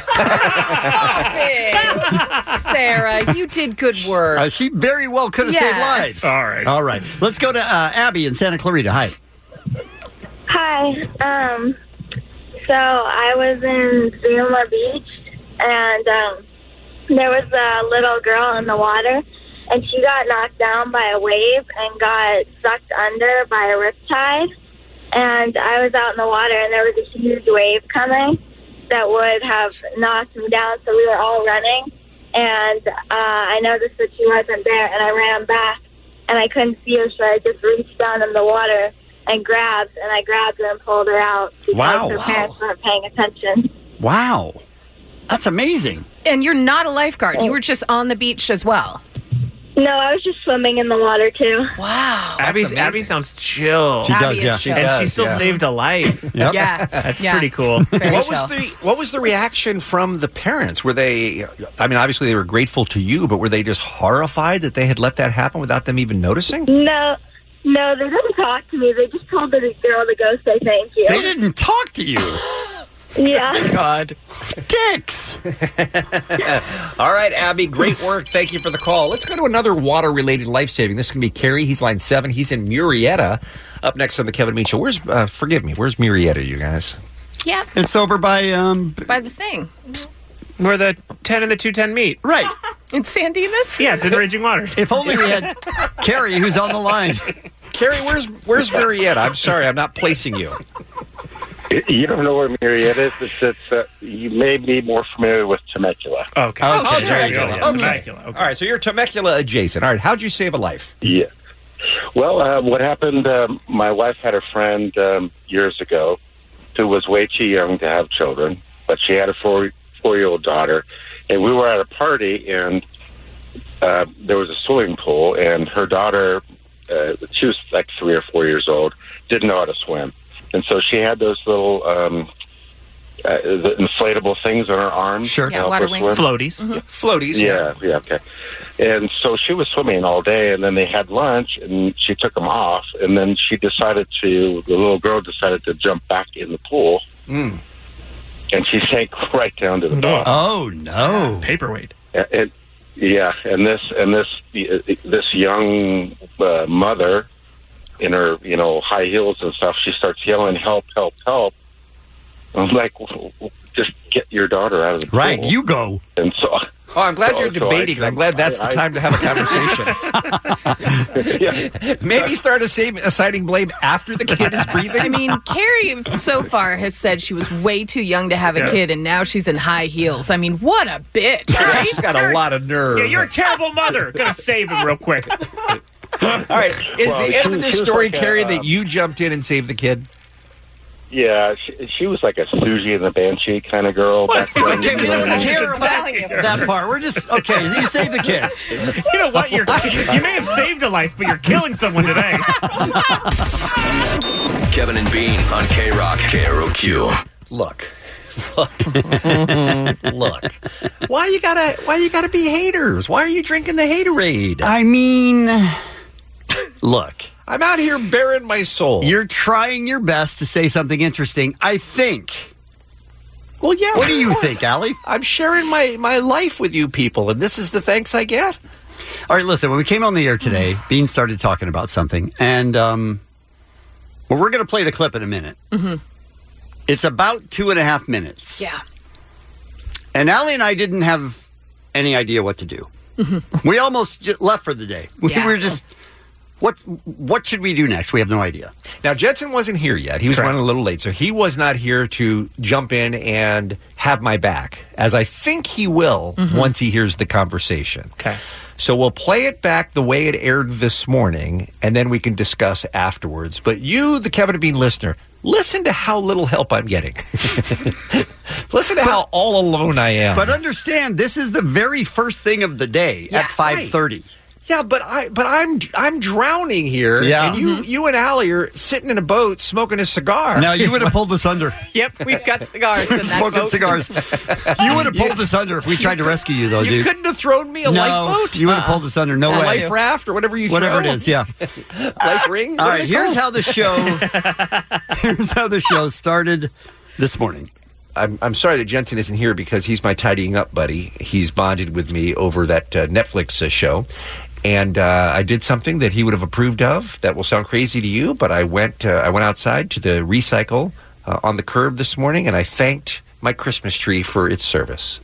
Sarah, you did good work. Uh, she very well could have Yes. saved lives. All right. All right. Let's go to uh, Abby in Santa Clarita. Hi. Hi. Um, so I was in Zuma Beach, and um, there was a little girl in the water, and she got knocked down by a wave and got sucked under by a riptide. And I was out in the water, and there was a huge wave coming that would have knocked me down, so we were all running. And uh, I noticed that she wasn't there, and I ran back, and I couldn't see her, so I just reached down in the water and grabbed, and I grabbed her and pulled her out because Wow. her Wow. parents weren't paying attention. Wow. That's amazing. And you're not a lifeguard. You were just on the beach as well. No, I was just swimming in the water, too. Wow. Abby's, Abby sounds chill. She does, Abby yeah. is She and does, she still yeah. saved a life. Yep. Yeah. That's Yeah. pretty cool. Very What chill. was the what was the reaction from the parents? Were they? I mean, obviously they were grateful to you, but were they just horrified that they had let that happen without them even noticing? No, no, they didn't talk to me. They just told the girl to go say thank you. They didn't talk to you. Yeah. God. Dicks. All right, Abby, great work. Thank you for the call. Let's go to another water-related life-saving. This can be Kerry. He's line seven. He's in Murrieta. Up next on the Kevin Mead Show. Where's? Uh, forgive me. Where's Murrieta, you guys? Yeah. It's over by um By the thing. Where the ten and the two ten meet. Right. In San Dimas? Yeah, it's in Raging Waters. If only we had Carrie, who's on the line. Carrie, where's where's Murrieta? I'm sorry, I'm not placing you. You don't know where Murrieta is. It's, it's, uh, you may be more familiar with Temecula. Okay. Oh, Oh, Temecula. yeah, Okay. Temecula, All right, so you're Temecula adjacent. All right, how'd you save a life? Yeah. Well, uh, what happened, um, my wife had a friend um, years ago who was way too young to have children, but she had a four, four-year-old daughter. And we were at a party, and uh, there was a swimming pool, and her daughter, uh, she was like three or four years old, didn't know how to swim. And so she had those little um, uh, the inflatable things on her arms. Sure. to Yeah, help water her wings. swim. Floaties. Mhm. Floaties, Yeah, yeah, okay. And so she was swimming all day, and then they had lunch, and she took them off, and then she decided to, the little girl decided to jump back in the pool, Mm. and she sank right down to the bottom. Oh no! Paperweight. And, and yeah, and this and this this young uh, mother in her, you know, high heels and stuff, she starts yelling, "Help! Help! Help!" I'm like, just get your daughter out of the pool. Right, you go. And so, Oh, I'm glad so- you're so I debating. can- I'm glad that's I- the time to have a conversation. Maybe start assigning, assigning blame after the kid is breathing. I mean, Carrie so far has said she was way too young to have a Yeah. kid, and now she's in high heels. I mean, what a bitch, right? She's got a lot of nerve. Yeah, you're a terrible mother. Gonna save him real quick. All right, is Well, the she end of was- this she was story, like a, Carrie, uh, that you jumped in and saved the kid? Yeah, she, she was like a Susie and the Banshee kind of girl. Back then. Okay, we don't Uh, care about that part. We're just okay. You saved the kid. You know what? You're, you may have saved a life, but you're killing someone today. Kevin and Bean on K Rock, K R O Q. Look. Look. Look. Why you gotta why you gotta be haters? Why are you drinking the haterade? I mean, look. I'm out here bearing my soul. You're trying your best to say something interesting, I think. Well, yeah. What do you think, Allie? I'm sharing my, my life with you people, and this is the thanks I get. All right, listen, when we came on the air today, Bean started talking about something, and um, well, we're going to play the clip in a minute. Mm-hmm. It's about two and a half minutes. Yeah. And Allie and I didn't have any idea what to do. Mm-hmm. We almost j- left for the day. We Yeah. were just, What what should we do next? We have no idea. Now, Jensen wasn't here yet. He was Correct. running a little late, so he was not here to jump in and have my back, as I think he will Mhm. once he hears the conversation. Okay. So we'll play it back the way it aired this morning, and then we can discuss afterwards. But you, the Kevin and Bean listener, listen to how little help I'm getting. Listen to how all alone I am. But understand, this is the very first thing of the day Yeah, at five thirty. Yeah, but I but I'm I'm drowning here. Yeah. And you Mhm. you and Allie are sitting in a boat smoking a cigar. Now, you would have pulled us under. Yep, we've got cigars in that Smoking boat. cigars. You would have pulled us under if we tried to rescue you, though, You dude. couldn't have thrown me a no, lifeboat? You would have pulled us under. No a way. life raft or whatever you Whatever throw. it is, yeah. Life ring? All What are right, they here's called? how the show here's how the show started this morning. I'm, I'm sorry that Jensen isn't here because he's my tidying up buddy. He's bonded with me over that uh, Netflix uh, show. And uh, I did something that he would have approved of. That will sound crazy to you, but I went uh, I went outside to the recycle uh, on the curb this morning, and I thanked my Christmas tree for its service.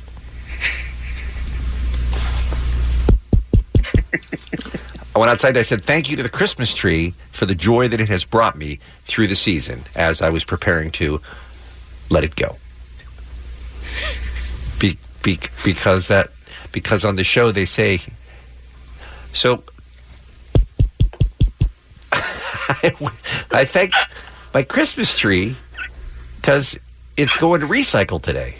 I went outside and I said, thank you to the Christmas tree for the joy that it has brought me through the season as I was preparing to let it go. Be, be, because that because on the show they say, so I, I thank my Christmas tree because it's going to recycle today.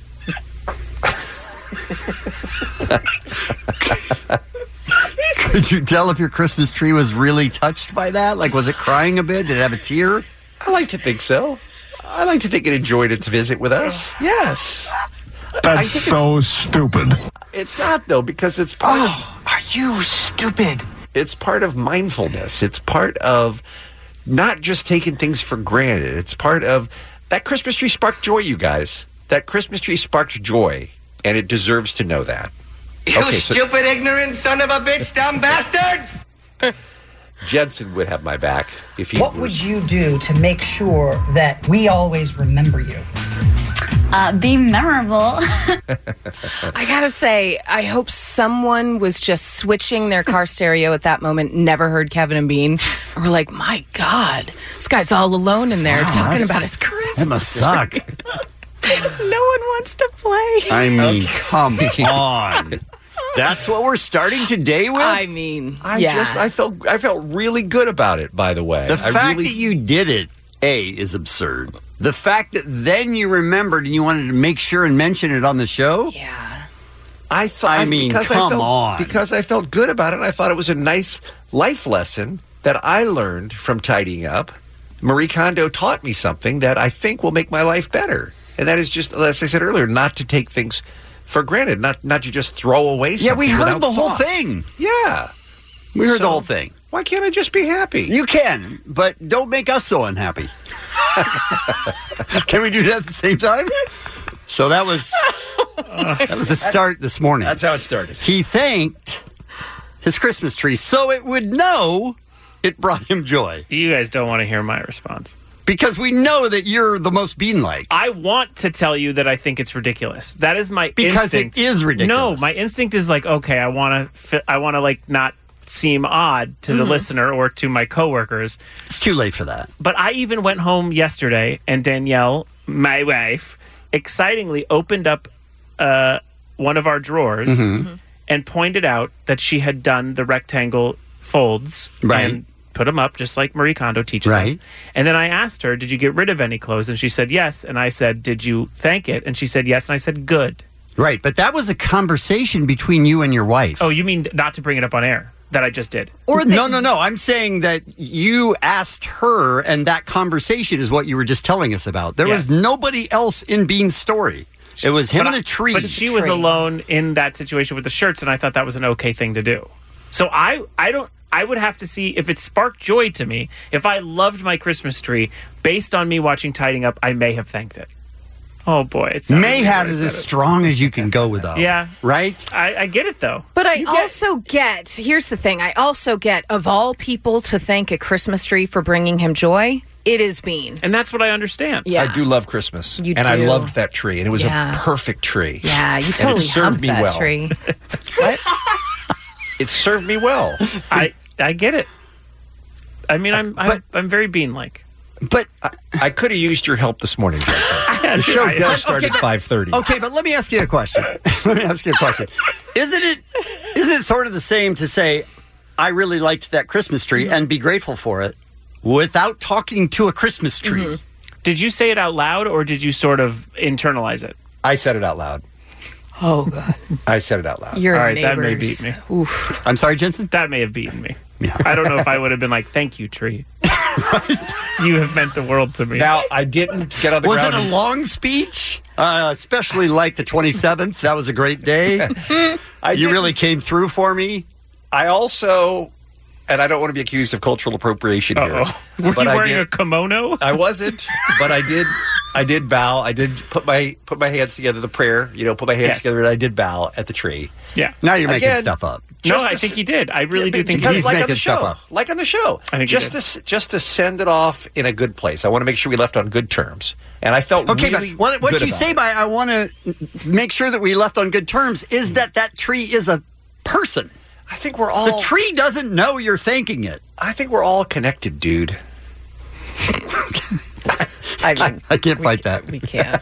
Could you tell if your Christmas tree was really touched by that? Like, was it crying a bit? Did it have a tear? I like to think so. I like to think it enjoyed its visit with us. Yes. That's so stupid. It's not, though, because it's part oh, of... are you stupid? It's part of mindfulness. It's part of not just taking things for granted. It's part of... That Christmas tree sparked joy, you guys. That Christmas tree sparked joy, and it deserves to know that. You Okay, so stupid, ignorant son of a bitch, dumb bastard! Jensen would have my back if he What was... would you do to make sure that we always remember you? Uh, be memorable. I gotta say, I hope someone was just switching their car stereo at that moment, never heard Kevin and Bean, and we're like, my God, this guy's all alone in there Wow, talking that's- about his Christmas. That must suck. No one wants to play. I mean, come on. That's what we're starting today with? I mean, I yeah. just... I felt, I felt really good about it, by the way. The I fact really- that you did it, A, is absurd. The fact that then you remembered and you wanted to make sure and mention it on the show? Yeah. I thought... I mean, because come I felt, on. Because I felt good about it. I thought it was a nice life lesson that I learned from tidying up. Marie Kondo taught me something that I think will make my life better. And that is just, as I said earlier, not to take things for granted, not not to just throw away something. Yeah, we heard without the whole thought. thing. Yeah. We heard So, the whole thing. Why can't I just be happy? You can, but don't make us so unhappy. Can we do that at the same time? So that was that was the start this morning. That's how it started. He thanked his Christmas tree so it would know it brought him joy. You guys don't want to hear my response. Because we know that you're the most bean-like. I want to tell you that I think it's ridiculous. That is my Because instinct. it is ridiculous. No, my instinct is like, okay, I want to, I want to like not seem odd to the Mhm. listener or to my coworkers. It's too late for that. But I even went home yesterday, and Danielle, my wife, excitingly opened up uh, one of our drawers Mhm. Mhm. and pointed out that she had done the rectangle folds Right. and put them up just like Marie Kondo teaches us. Right. And then I asked her, did you get rid of any clothes? And she said yes. And I said, did you thank it? And she said yes. And I said, good. Right, but that was a conversation between you and your wife. Oh, you mean not to bring it up on air? That I just did. Or no, no, no. I'm saying that you asked her, and that conversation is what you were just telling us about. There was Yes. nobody else in Bean's story. It was him But and I- a tree. But she was alone in that situation with the shirts, and I thought that was an okay thing to do. So I, I don't. I would have to see if it sparked joy to me. If I loved my Christmas tree, based on me watching Tidying Up, I may have thanked it. Oh boy, it's May have is as strong as you can go with that. Yeah, right. I, I get it though. But I also get, here's the thing, I also get, of all people to thank a Christmas tree for bringing him joy, it is Bean. And that's what I understand. Yeah. I do love Christmas. You and I do. loved that tree. And it was Yeah. a perfect tree. Yeah, you And totally it served humped me that well. tree. It served me well. I I get it. I mean, I'm I'm, I'm very Bean-like. But I, I could have used your help this morning, Jensen. The show I- does start okay, at but- five thirty. Okay, but let me ask you a question. Let me ask you a question. Isn't it isn't it sort of the same to say, I really liked that Christmas tree Mm-hmm. and be grateful for it without talking to a Christmas tree? Mm-hmm. Did you say it out loud or did you sort of internalize it? I said it out loud. Oh, God. I said it out loud. Your All right, that may neighbors. beat me. Oof. I'm sorry, Jensen? That may have beaten me. I don't know if I would have been like, thank you, tree. You have meant the world to me. Now, I didn't get on the Was ground. it a long speech? Uh, especially like the twenty-seventh. That was a great day. I you didn't- really came through for me. I also, and I don't want to be accused of cultural appropriation here. Uh-oh. Were but you I wearing did- a kimono? I wasn't, but I did. I did bow. I did put my put my hands together, the prayer. You know, put my hands Yes. together, and I did bow at the tree. Yeah. Now you're making Again, stuff up. No, Just I to think s- he did. I really do think because he did. like on making the stuff show, up. like on the show, I think he just did. to s- just to send it off in a good place. I want to make sure we left on good terms, and I felt Okay, really but what, what good you about say it. by I want to make sure that we left on good terms is that that tree is a person. I think we're all. The tree doesn't know you're thanking it. I think we're all connected, dude. I mean, I can't fight that. we can't.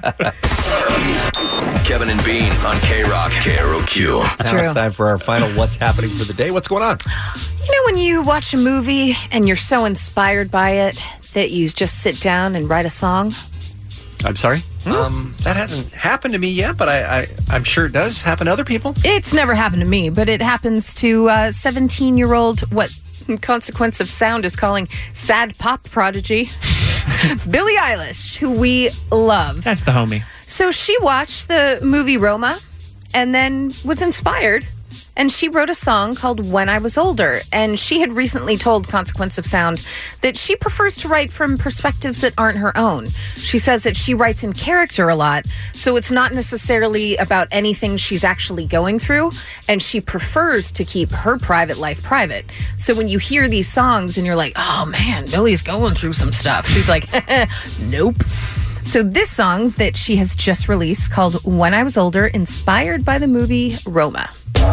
Kevin and Bean on K-Rock, K R O Q. Now true. it's time for our final What's Happening for the Day. What's going on? You know when you watch a movie and you're so inspired by it that you just sit down and write a song? I'm sorry? Um, that hasn't happened to me yet, but I, I, I'm sure it does happen to other people. It's never happened to me, but it happens to uh, seventeen-year-old, what Consequence of Sound is calling sad pop prodigy, Billie Eilish, who we love. That's the homie. So she watched the movie Roma and then was inspired, and she wrote a song called When I Was Older. And she had recently told Consequence of Sound that she prefers to write from perspectives that aren't her own. She says that she writes in character a lot, so it's not necessarily about anything she's actually going through, and she prefers to keep her private life private. So when you hear these songs and you're like, oh man, Billie's going through some stuff, she's like, nope. So this song that she has just released called When I Was Older, inspired by the movie Roma.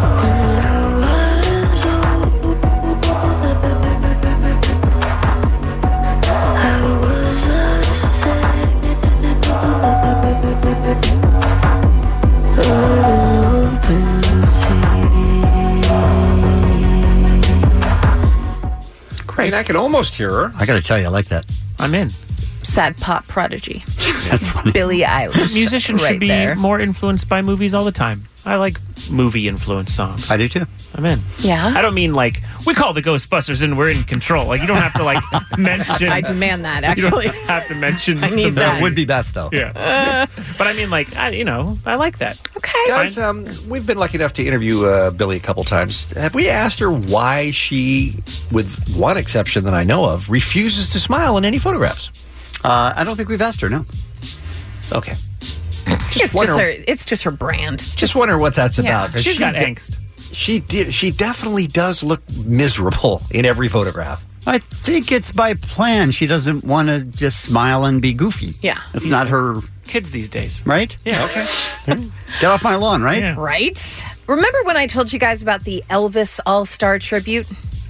I mean, I can almost hear her. I got to tell you, I like that. I'm in. Sad pop prodigy. That's funny. Billie Eilish. Musicians right should be there. more influenced by movies all the time. I like movie influenced songs. I do too. I'm in. Yeah? I don't mean like we call the Ghostbusters and we're in control. Like you don't have to like mention. I demand that, You actually. don't have to mention. I need the that. movie. Would be best though. Yeah. But I mean, like I, you know, I like that. Okay. Guys, um, we've been lucky enough to interview uh, Billie a couple times. Have we asked her why she, with one exception that I know of, refuses to smile in any photographs? Uh, I don't think we've asked her, no. Okay. It's just, wonder- her, it's just her brand. It's Just just wonder what that's Yeah. about. 'cause She's she got de- angst. She did. She definitely does look miserable in every photograph. I think it's by plan. She doesn't want to just smile and be goofy. Yeah. It's not her, Kids these days. right? Yeah. Okay. Get off my lawn, right? Yeah. right. Remember when I told you guys about the Elvis All-Star tribute?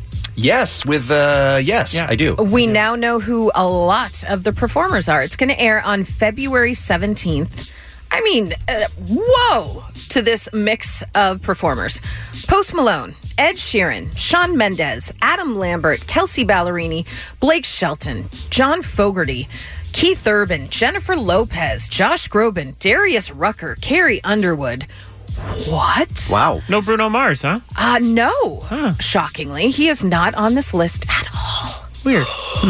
Yes, with uh, yes, Yeah. I do. We now know who a lot of the performers are. It's going to air on February seventeenth. I mean, uh, whoa, to this mix of performers. Post Malone, Ed Sheeran, Shawn Mendes, Adam Lambert, Kelsey Ballerini, Blake Shelton, John Fogerty, Keith Urban, Jennifer Lopez, Josh Groban, Darius Rucker, Carrie Underwood. What? Wow. No Bruno Mars, huh? Uh, no. Shockingly, he is not on this list at all. Weird.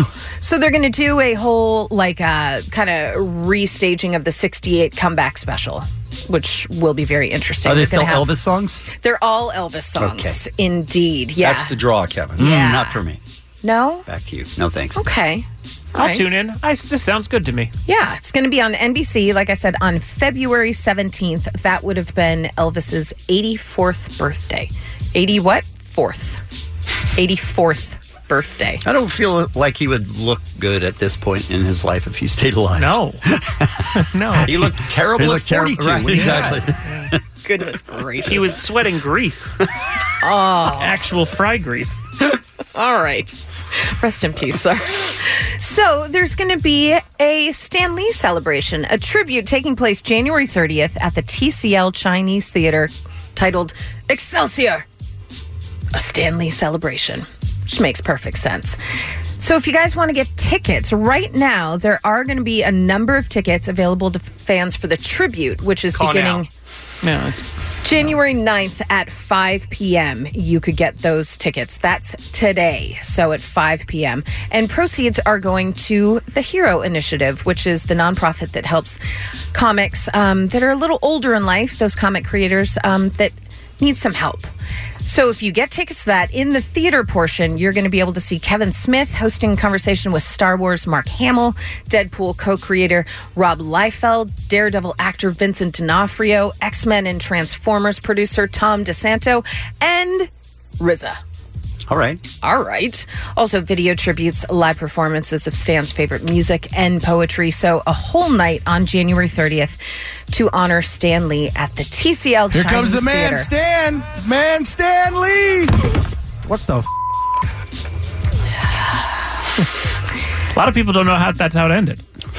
So they're going to do a whole, like, uh, kind of restaging of the sixty-eight comeback special, which will be very interesting. Are they They're still gonna have- Elvis songs? They're all Elvis songs, indeed. Yeah. That's the draw, Kevin. Mm, Yeah. not for me. No? Back to you. No thanks. Okay. All I'll right. tune in. I, this sounds good to me. Yeah, it's going to be on N B C, like I said, on February seventeenth. That would have been Elvis's eighty-fourth birthday. eighty what? Fourth. eighty-fourth birthday. I don't feel like he would look good at this point in his life if he stayed alive. No. No. He looked terrible He at looked terrible. forty-two. Right, when he exactly. died. goodness gracious. He was sweating grease. Oh. Actual fry grease. All right. Rest in peace, sir. So there's going to be a Stan Lee celebration, a tribute taking place January thirtieth at the T C L Chinese Theater titled Excelsior, a Stan Lee celebration, which makes perfect sense. So if you guys want to get tickets, right now there are going to be a number of tickets available to fans for the tribute, which is Call beginning now. No, it's January ninth at five p.m. You could get those tickets. That's today, so at five p.m. And proceeds are going to the Hero Initiative, which is the nonprofit that helps comics um, that are a little older in life, those comic creators um, that need some help. So if you get tickets to that, in the theater portion, you're going to be able to see Kevin Smith hosting a conversation with Star Wars Mark Hamill, Deadpool co-creator Rob Liefeld, Daredevil actor Vincent D'Onofrio, X-Men and Transformers producer Tom DeSanto, and R Z A. All right. All right. Also, video tributes, live performances of Stan's favorite music and poetry. So a whole night on January thirtieth to honor Stan Lee at the T C L Here Chinese comes the man, Theater. Stan. Man, Stan Lee. What the f? a lot of people don't know how that's how it ended.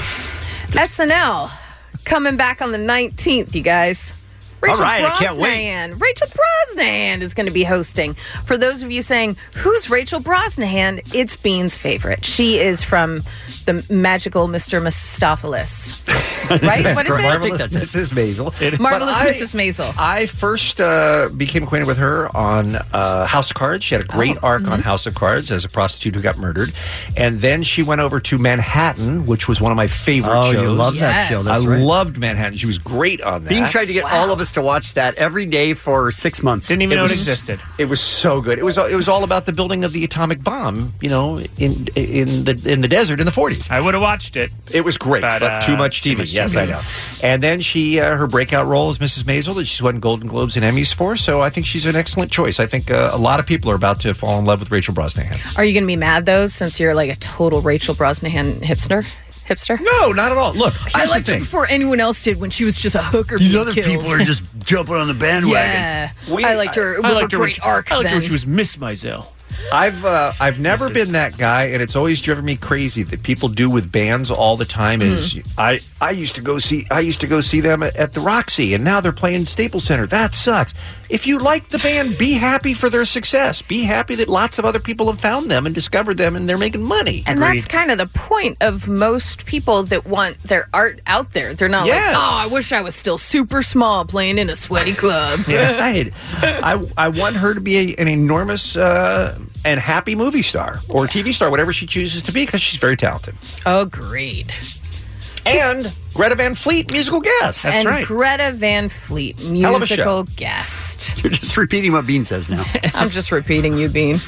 S N L coming back on the nineteenth, you guys. Rachel All right, I can't wait. Brosnahan. Rachel Brosnahan is going to be hosting. For those of you saying, who's Rachel Brosnahan? It's Bean's favorite. She is from the magical Mister Mistopheles. Right? That's What is correct. it? I think that's Missus Maisel. Marvelous But I- Missus Maisel. I first uh, became acquainted with her on uh, House of Cards. She had a great Oh, arc mm-hmm. on House of Cards as a prostitute who got murdered. And then she went over to Manhattan, which was one of my favorite Oh, shows. you love that show. That's I right. loved Manhattan. She was great on that. Bean tried to get all of us to watch that every day for six months. Didn't even know it was- existed. It was so good. It was it was all about the building of the atomic bomb, you know, in in the in the desert in the forties. I would have watched it. It was great, But, but, uh, too much T V. too much yes, T V. I know. And then she uh, her breakout role as Missus Maisel that she's won Golden Globes and Emmys for. So I think she's an excellent choice. I think uh, a lot of people are about to fall in love with Rachel Brosnahan. Are you going to be mad, though, since you're like a total Rachel Brosnahan hipster? Hipster? No, not at all. Look, I here's the liked her thing. before anyone else did when she was just a hooker These being other killed. people are just jumping on the bandwagon. Yeah. I liked her with I her liked her when great she- arc I liked her then. when she was Miss Maisel. I've uh, I've never This is- been that guy, and it's always driven me crazy that people do with bands all the time. Is I I used to go see I used to go see them at, at the Roxy, and now they're playing Staples Center. That sucks. If you like the band, be happy for their success. Be happy that lots of other people have found them and discovered them, and they're making money. And that's kind of the point of most people that want their art out there. They're not Yes. like, oh, I wish I was still super small playing in a sweaty club. Right. I I want her to be a, an enormous uh, and happy movie star or T V star, whatever she chooses to be, because she's very talented. Agreed. And Greta Van Fleet, musical guest. and Greta Van Fleet, Hell of a musical show. guest. You're just repeating what Bean says now. I'm just repeating you, Bean.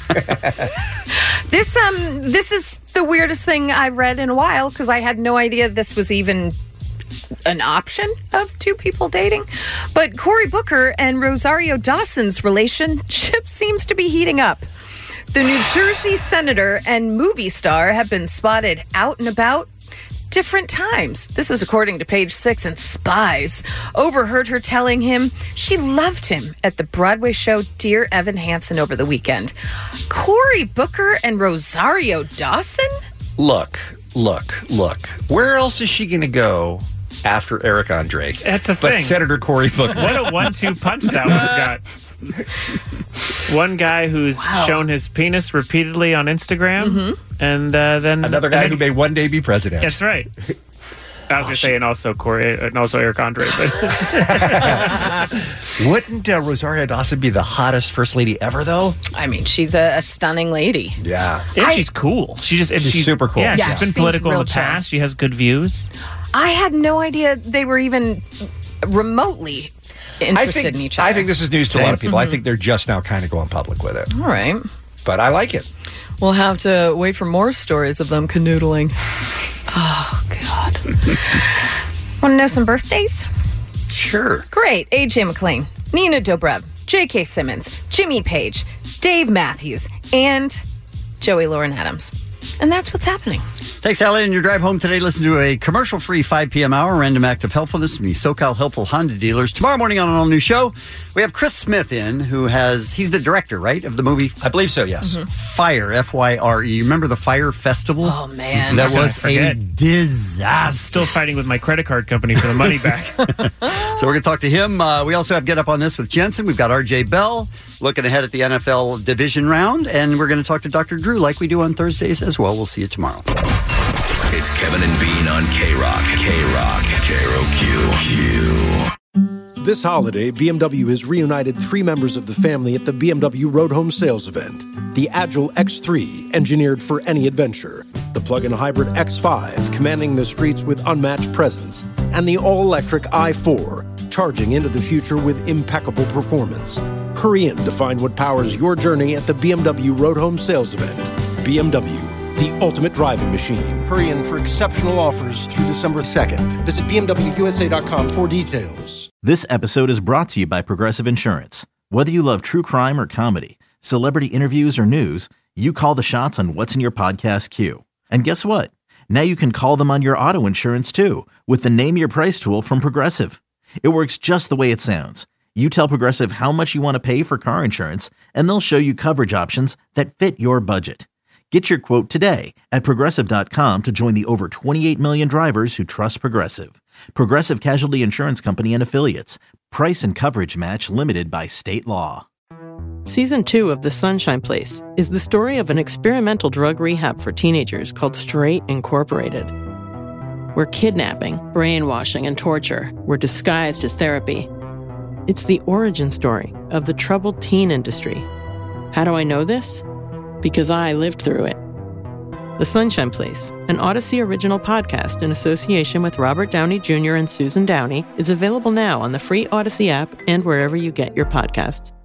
This um, this is the weirdest thing I've read in a while because I had no idea this was even an option of two people dating. But Cory Booker and Rosario Dawson's relationship seems to be heating up. The New Jersey senator and movie star have been spotted out and about different times. This is according to Page Six, and spies overheard her telling him she loved him at the Broadway show Dear Evan Hansen over the weekend. Cory Booker and Rosario Dawson? Look, look, look. Where else is she going to go after Eric Andre? That's the but thing. Senator Cory Booker. What a one-two punch that one's got. One guy who's Wow. shown his penis repeatedly on Instagram, Mm-hmm. and uh, then Another guy and then- who may one day be president. That's right. I was going to say, and also Corey, and also Eric Andre, but Wouldn't uh, Rosario Dawson be the hottest first lady ever, though? I mean, she's a, a stunning lady. Yeah. and I- she's cool. She just and She's super cool. Yeah, Yeah, she's been seems political in real the chill. past. She has good views. I had no idea they were even remotely interested I think, in each other. I think this is news to a lot of people. I Mhm. think they're just now kind of going public with it. All right. But I like it. We'll have to wait for more stories of them canoodling. Oh, God. Want to know some birthdays? Sure. Great. A J McClain, Nina Dobrev, J K. Simmons, Jimmy Page, Dave Matthews, and Joey Lauren Adams. And that's what's happening. Thanks, Allie. In your drive home today, listen to a commercial-free five p.m. hour, random act of helpfulness from the SoCal Helpful Honda dealers. Tomorrow morning on an all-new show, we have Chris Smith in, who has, he's the director, right, of the movie? I believe so, yes. Mm-hmm. Fire, F Y R E. You remember the Fire Festival? Oh, man. That How can I was a forget? disaster. I'm still fighting with my credit card company for the money back. So we're going to talk to him. Uh, we also have Get Up on This with Jensen. We've got R J Bell looking ahead at the N F L division round. And we're going to talk to Doctor Drew like we do on Thursdays as well. We'll see you tomorrow. It's Kevin and Bean on K-Rock, K-Rock, K R O Q. This holiday, B M W has reunited three members of the family at the B M W Road Home Sales Event. The Agile X three, engineered for any adventure. The plug-in hybrid X five, commanding the streets with unmatched presence. And the all-electric i four, charging into the future with impeccable performance. Hurry in to find what powers your journey at the B M W Road Home Sales Event. B M W, the ultimate driving machine. Hurry in for exceptional offers through December second. Visit B M W U S A dot com for details. This episode is brought to you by Progressive Insurance. Whether you love true crime or comedy, celebrity interviews or news, you call the shots on what's in your podcast queue. And guess what? Now you can call them on your auto insurance too with the Name Your Price tool from Progressive. It works just the way it sounds. You tell Progressive how much you want to pay for car insurance, and they'll show you coverage options that fit your budget. Get your quote today at Progressive dot com to join the over twenty-eight million drivers who trust Progressive. Progressive Casualty Insurance Company and Affiliates. Price and coverage match limited by state law. Season two of The Sunshine Place is the story of an experimental drug rehab for teenagers called Straight Incorporated, where kidnapping, brainwashing, and torture were disguised as therapy. It's the origin story of the troubled teen industry. How do I know this? Because I lived through it. The Sunshine Place, an Odyssey original podcast in association with Robert Downey Junior and Susan Downey, is available now on the free Odyssey app and wherever you get your podcasts.